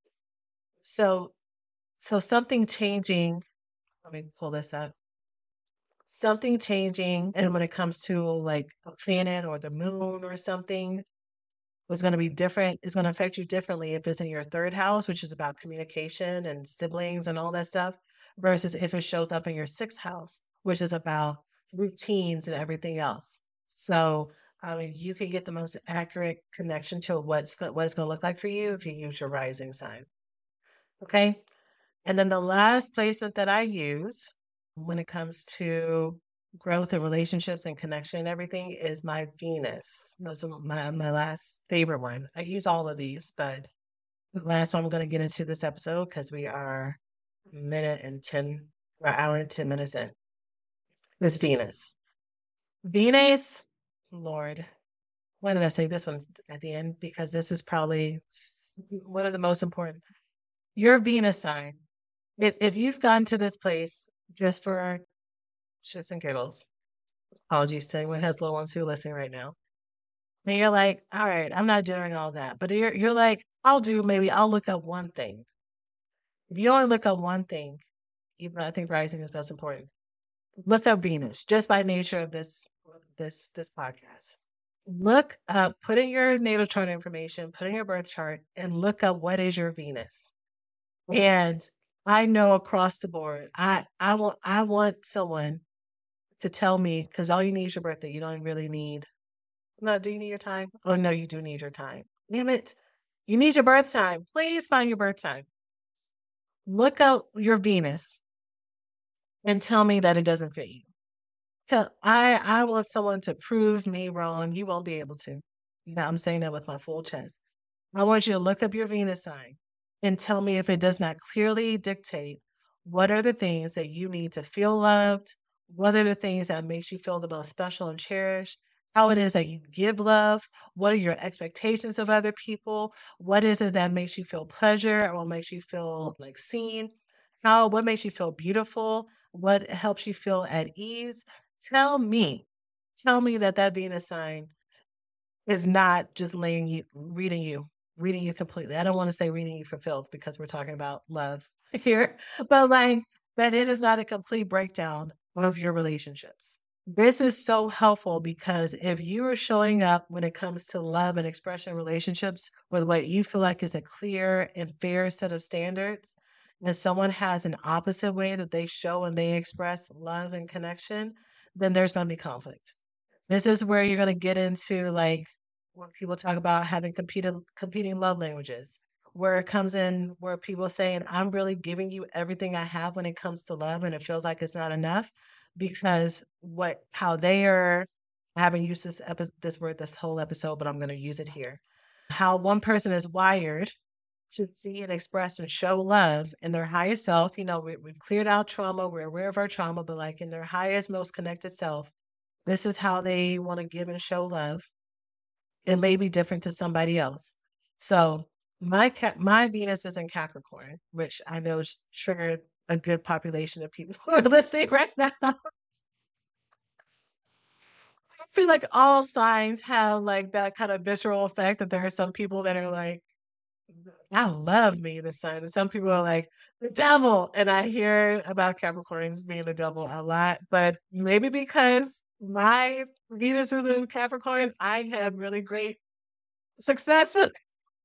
something changing, let me pull this up. Something changing, and when it comes to like a planet or the moon or something, was going to be different, is going to affect you differently if it's in your third house, which is about communication and siblings and all that stuff, versus if it shows up in your sixth house, which is about routines and everything else. So you can get the most accurate connection to what it's going to look like for you if you use your rising sign. Okay. And then the last placement that I use when it comes to growth and relationships and connection and everything is my Venus. Those are my last favorite one. I use all of these, but the last one I'm going to get into this episode because we are an hour and 10 minutes in. This Venus. Venus, Lord, why did I say this one at the end? Because this is probably one of the most important. Your Venus sign. If you've gotten to this place just for shits and giggles, apologies to anyone who has little ones who are listening right now, and you're like, all right, I'm not doing all that. But you're like, I'll look up one thing. If you only look up one thing, even I think rising is most important. Look up Venus, just by nature of this this podcast. Look up, put in your natal chart information, put in your birth chart, and look up what is your Venus. And I know across the board, I want someone to tell me, because all you need is your birthday. You don't really need. No, do you need your time? Oh no, you do need your time. Damn it, you need your birth time. Please find your birth time. Look up your Venus and tell me that it doesn't fit you. I want someone to prove me wrong. You won't be able to. Now I'm saying that with my full chest. I want you to look up your Venus sign and tell me if it does not clearly dictate what are the things that you need to feel loved, what are the things that makes you feel the most special and cherished, how it is that you give love, what are your expectations of other people, what is it that makes you feel pleasure or what makes you feel like seen, what makes you feel beautiful, what helps you feel at ease. Tell me that Venus sign is not just reading you completely. I don't want to say reading you for filth because we're talking about love here, but like that it is not a complete breakdown of your relationships. This is so helpful because if you are showing up when it comes to love and expression relationships with what you feel like is a clear and fair set of standards, and someone has an opposite way that they show and they express love and connection, then there's going to be conflict. This is where you're going to get into like when people talk about having competing love languages, where it comes in where people saying, I'm really giving you everything I have when it comes to love, and it feels like it's not enough because how they are. I haven't used this word this whole episode, but I'm going to use it here. How one person is wired to see and express and show love in their highest self. We've cleared out trauma. We're aware of our trauma, but like in their highest, most connected self, this is how they want to give and show love. It may be different to somebody else. So my Venus is in Capricorn, which I know has triggered a good population of people who are listening right now. I feel like all signs have like that kind of visceral effect that there are some people that are like, I love me, the sun. And some people are like, the devil. And I hear about Capricorns being the devil a lot, but maybe because my Venus is in Capricorn, I have really great success with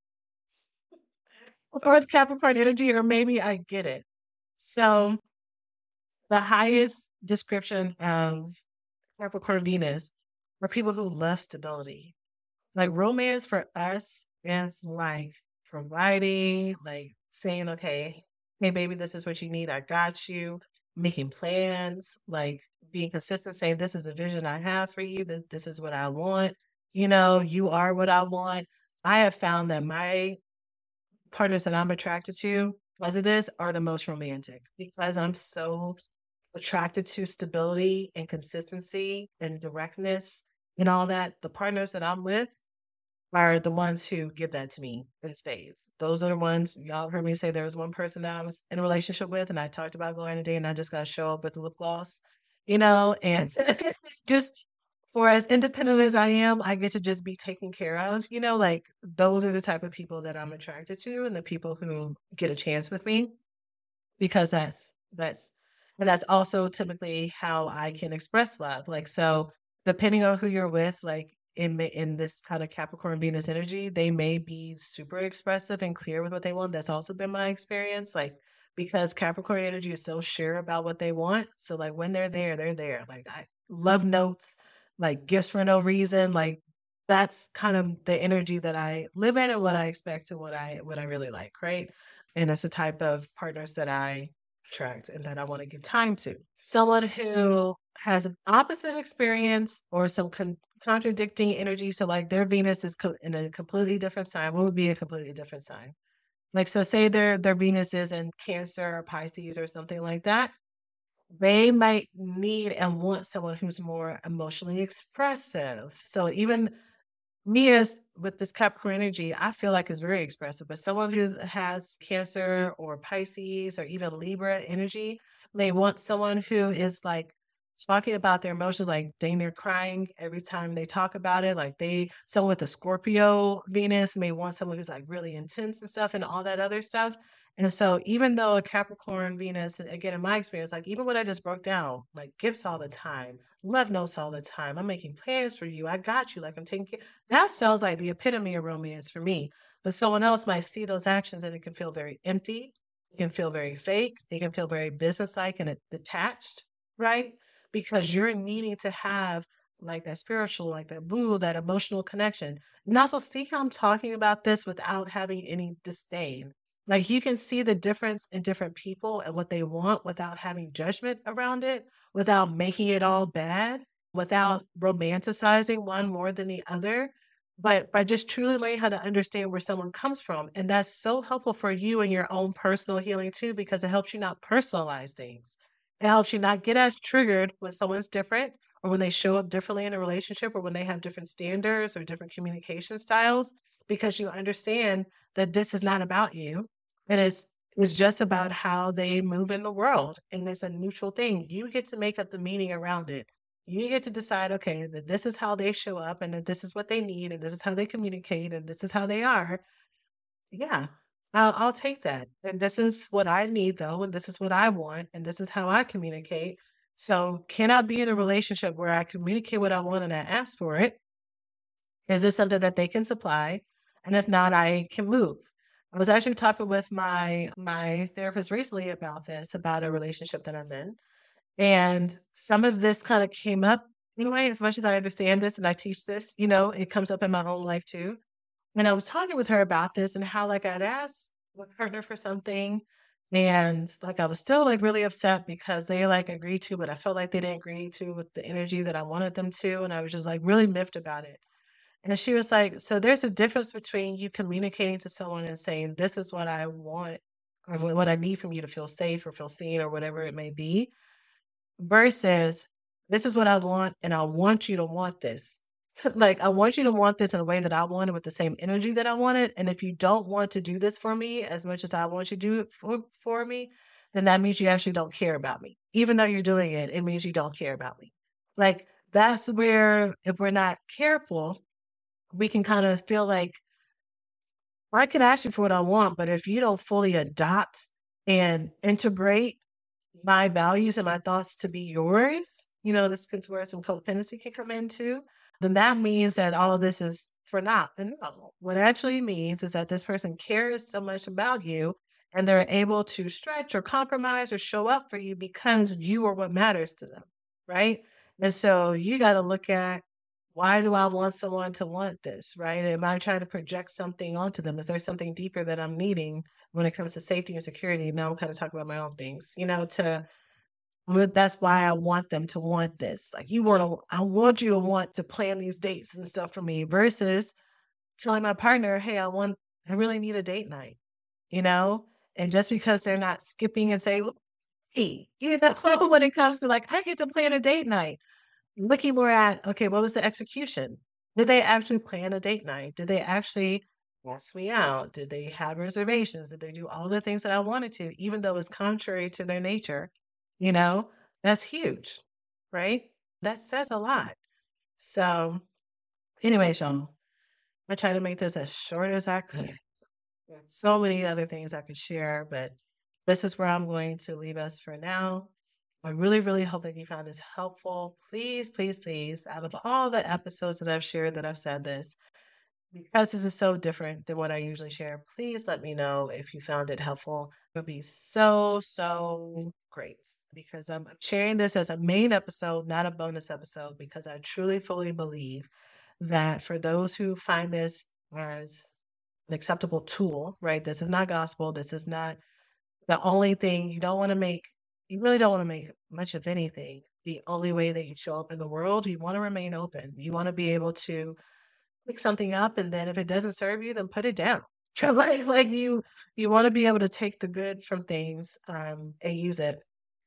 Earth Capricorn energy, or maybe I get it. So the highest description of Capricorn Venus are people who love stability. Like romance for us is like providing, like saying, okay, hey baby, this is what you need. I got you. Making plans, like being consistent, saying this is the vision I have for you. This is what I want. You are what I want. I have found that my partners that I'm attracted to, as it is, are the most romantic because I'm so attracted to stability and consistency and directness and all that. The partners that I'm with are the ones who give that to me in spades. Those are the ones, y'all heard me say there was one person that I was in a relationship with and I talked about going on a date and I just got to show up with the lip gloss, and just for as independent as I am, I get to just be taken care of, like those are the type of people that I'm attracted to and the people who get a chance with me because that's also typically how I can express love. Like, so depending on who you're with, like, in this kind of Capricorn Venus energy, they may be super expressive and clear with what they want. That's also been my experience, like because Capricorn energy is so sure about what they want. So like when they're there, they're there. Like I love notes, like gifts for no reason. Like that's kind of the energy that I live in and what I expect and what I really like, right? And it's the type of partners that I attract and that I want to give time to. Someone who has an opposite experience or some contradicting energy. So like their Venus is in a completely different sign. What would be a completely different sign? Like, so say their Venus is in Cancer or Pisces or something like that. They might need and want someone who's more emotionally expressive. So even me as with this Capricorn energy, I feel like is very expressive, but someone who has Cancer or Pisces or even Libra energy, they want someone who is like talking about their emotions, like they're crying every time they talk about it. Like someone with a Scorpio Venus may want someone who's like really intense and stuff and all that other stuff. And so even though a Capricorn Venus, again, in my experience, like even what I just broke down, like gifts all the time, love notes all the time, I'm making plans for you, I got you, like I'm taking care. That sounds like the epitome of romance for me. But someone else might see those actions and it can feel very empty. It can feel very fake. It can feel very businesslike and detached, right? Because you're needing to have like that spiritual, like that boo, that emotional connection. And also see how I'm talking about this without having any disdain. Like you can see the difference in different people and what they want without having judgment around it, without making it all bad, without romanticizing one more than the other, but by just truly learning how to understand where someone comes from. And that's so helpful for you and your own personal healing too, because it helps you not personalize things. It helps you not get as triggered when someone's different or when they show up differently in a relationship or when they have different standards or different communication styles, because you understand that this is not about you. It's just about how they move in the world. And it's a neutral thing. You get to make up the meaning around it. You get to decide, okay, that this is how they show up and that this is what they need and this is how they communicate and this is how they are. Yeah, I'll take that. And this is what I need though, and this is what I want, and this is how I communicate. So can I be in a relationship where I communicate what I want and I ask for it? Is this something that they can supply? And if not, I can move. I was actually talking with my therapist recently about this, about a relationship that I'm in. And some of this kind of came up anyway, as much as I understand this and I teach this, it comes up in my own life too. And I was talking with her about this and how like I'd asked my partner for something and like I was still like really upset because they like agreed to, but I felt like they didn't agree to with the energy that I wanted them to. And I was just like really miffed about it. And she was like, so there's a difference between you communicating to someone and saying, this is what I want or what I need from you to feel safe or feel seen or whatever it may be, versus this is what I want and I want you to want this. Like, I want you to want this in a way that I want it with the same energy that I want it. And if you don't want to do this for me as much as I want you to do it for me, then that means you actually don't care about me. Even though you're doing it, it means you don't care about me. Like, that's where, if we're not careful, we can kind of feel like I can ask you for what I want, but if you don't fully adopt and integrate my values and my thoughts to be yours, this is where some codependency can come into, then that means that all of this is for naught. And no, what it actually means is that this person cares so much about you and they're able to stretch or compromise or show up for you because you are what matters to them, right? And so you got to look at, why do I want someone to want this, right? Am I trying to project something onto them? Is there something deeper that I'm needing when it comes to safety and security? Now I'm kind of talking about my own things, that's why I want them to want this. Like I want you to want to plan these dates and stuff for me versus telling my partner, hey, I really need a date night, you know? And just because they're not skipping and saying, hey, when it comes to like, I get to plan a date night. Looking more at, okay, what was the execution? Did they actually plan a date night? Did they actually ask me out? Did they have reservations? Did they do all the things that I wanted to, even though it's contrary to their nature? That's huge, right? That says a lot. So, anyway, Sean, I try to make this as short as I could. There's so many other things I could share, but this is where I'm going to leave us for now. I really, really hope that you found this helpful. Please, please, please, out of all the episodes that I've shared that I've said this, because this is so different than what I usually share, please let me know if you found it helpful. It would be so, so great because I'm sharing this as a main episode, not a bonus episode, because I truly, fully believe that for those who find this as an acceptable tool, right? This is not gospel. This is not the only thing. You really don't want to make much of anything the only way that you show up in the world. You want to remain open. You want to be able to pick something up, and then if it doesn't serve you, then put it down. Like you want to be able to take the good from things and use it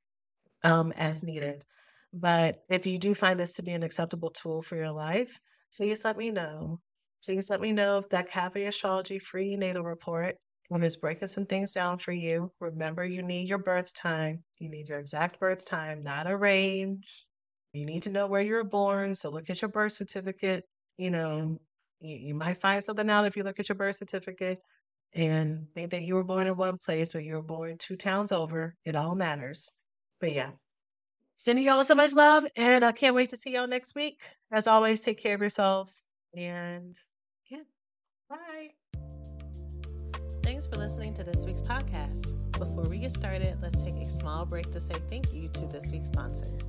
as needed. But if you do find this to be an acceptable tool for your life, please let me know. Please let me know if that Cafe Astrology free natal report, when it's breaking some things down for you. Remember, you need your birth time. You need your exact birth time, not a range. You need to know where you were born. So look at your birth certificate. You might find something out if you look at your birth certificate. And think that you were born in one place, but you were born 2 towns over. It all matters. But yeah. Sending y'all so much love, and I can't wait to see y'all next week. As always, take care of yourselves. And yeah, bye. Thanks for listening to this week's podcast. Before we get started, let's take a small break to say thank you to this week's sponsors.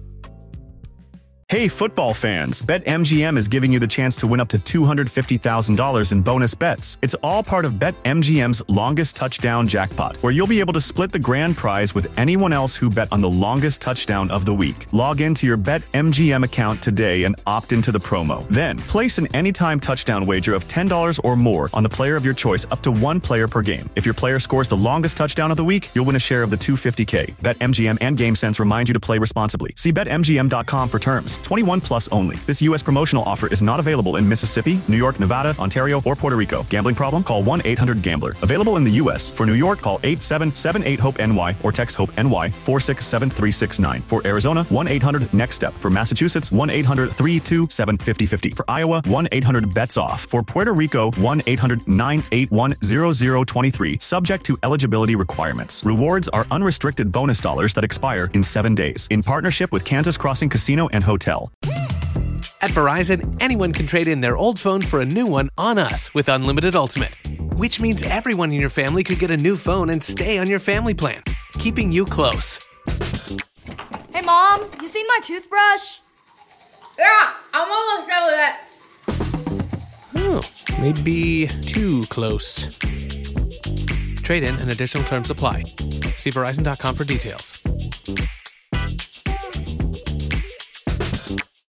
Hey, football fans, BetMGM is giving you the chance to win up to $250,000 in bonus bets. It's all part of BetMGM's longest touchdown jackpot, where you'll be able to split the grand prize with anyone else who bet on the longest touchdown of the week. Log into your BetMGM account today and opt into the promo. Then, place an anytime touchdown wager of $10 or more on the player of your choice up to 1 player per game. If your player scores the longest touchdown of the week, you'll win a share of the $250K. BetMGM and GameSense remind you to play responsibly. See BetMGM.com for terms. 21 plus only. This U.S. promotional offer is not available in Mississippi, New York, Nevada, Ontario, or Puerto Rico. Gambling problem? Call 1-800-GAMBLER. Available in the U.S. For New York, call 877-8-HOPE-NY or text HOPE-NY 467-369. For Arizona, 1-800-NEXT-STEP. For Massachusetts, 1-800-327-5050. For Iowa, 1-800-BETS-OFF. For Puerto Rico, 1-800-981-0023. Subject to eligibility requirements. Rewards are unrestricted bonus dollars that expire in 7 days. In partnership with Kansas Crossing Casino and Hotel. At Verizon, anyone can trade in their old phone for a new one on us with Unlimited Ultimate, which means everyone in your family could get a new phone and stay on your family plan, keeping you close. Hey, Mom, you seen my toothbrush? Yeah, I'm almost done with it. Oh, maybe too close. Trade in and additional terms apply. See Verizon.com for details.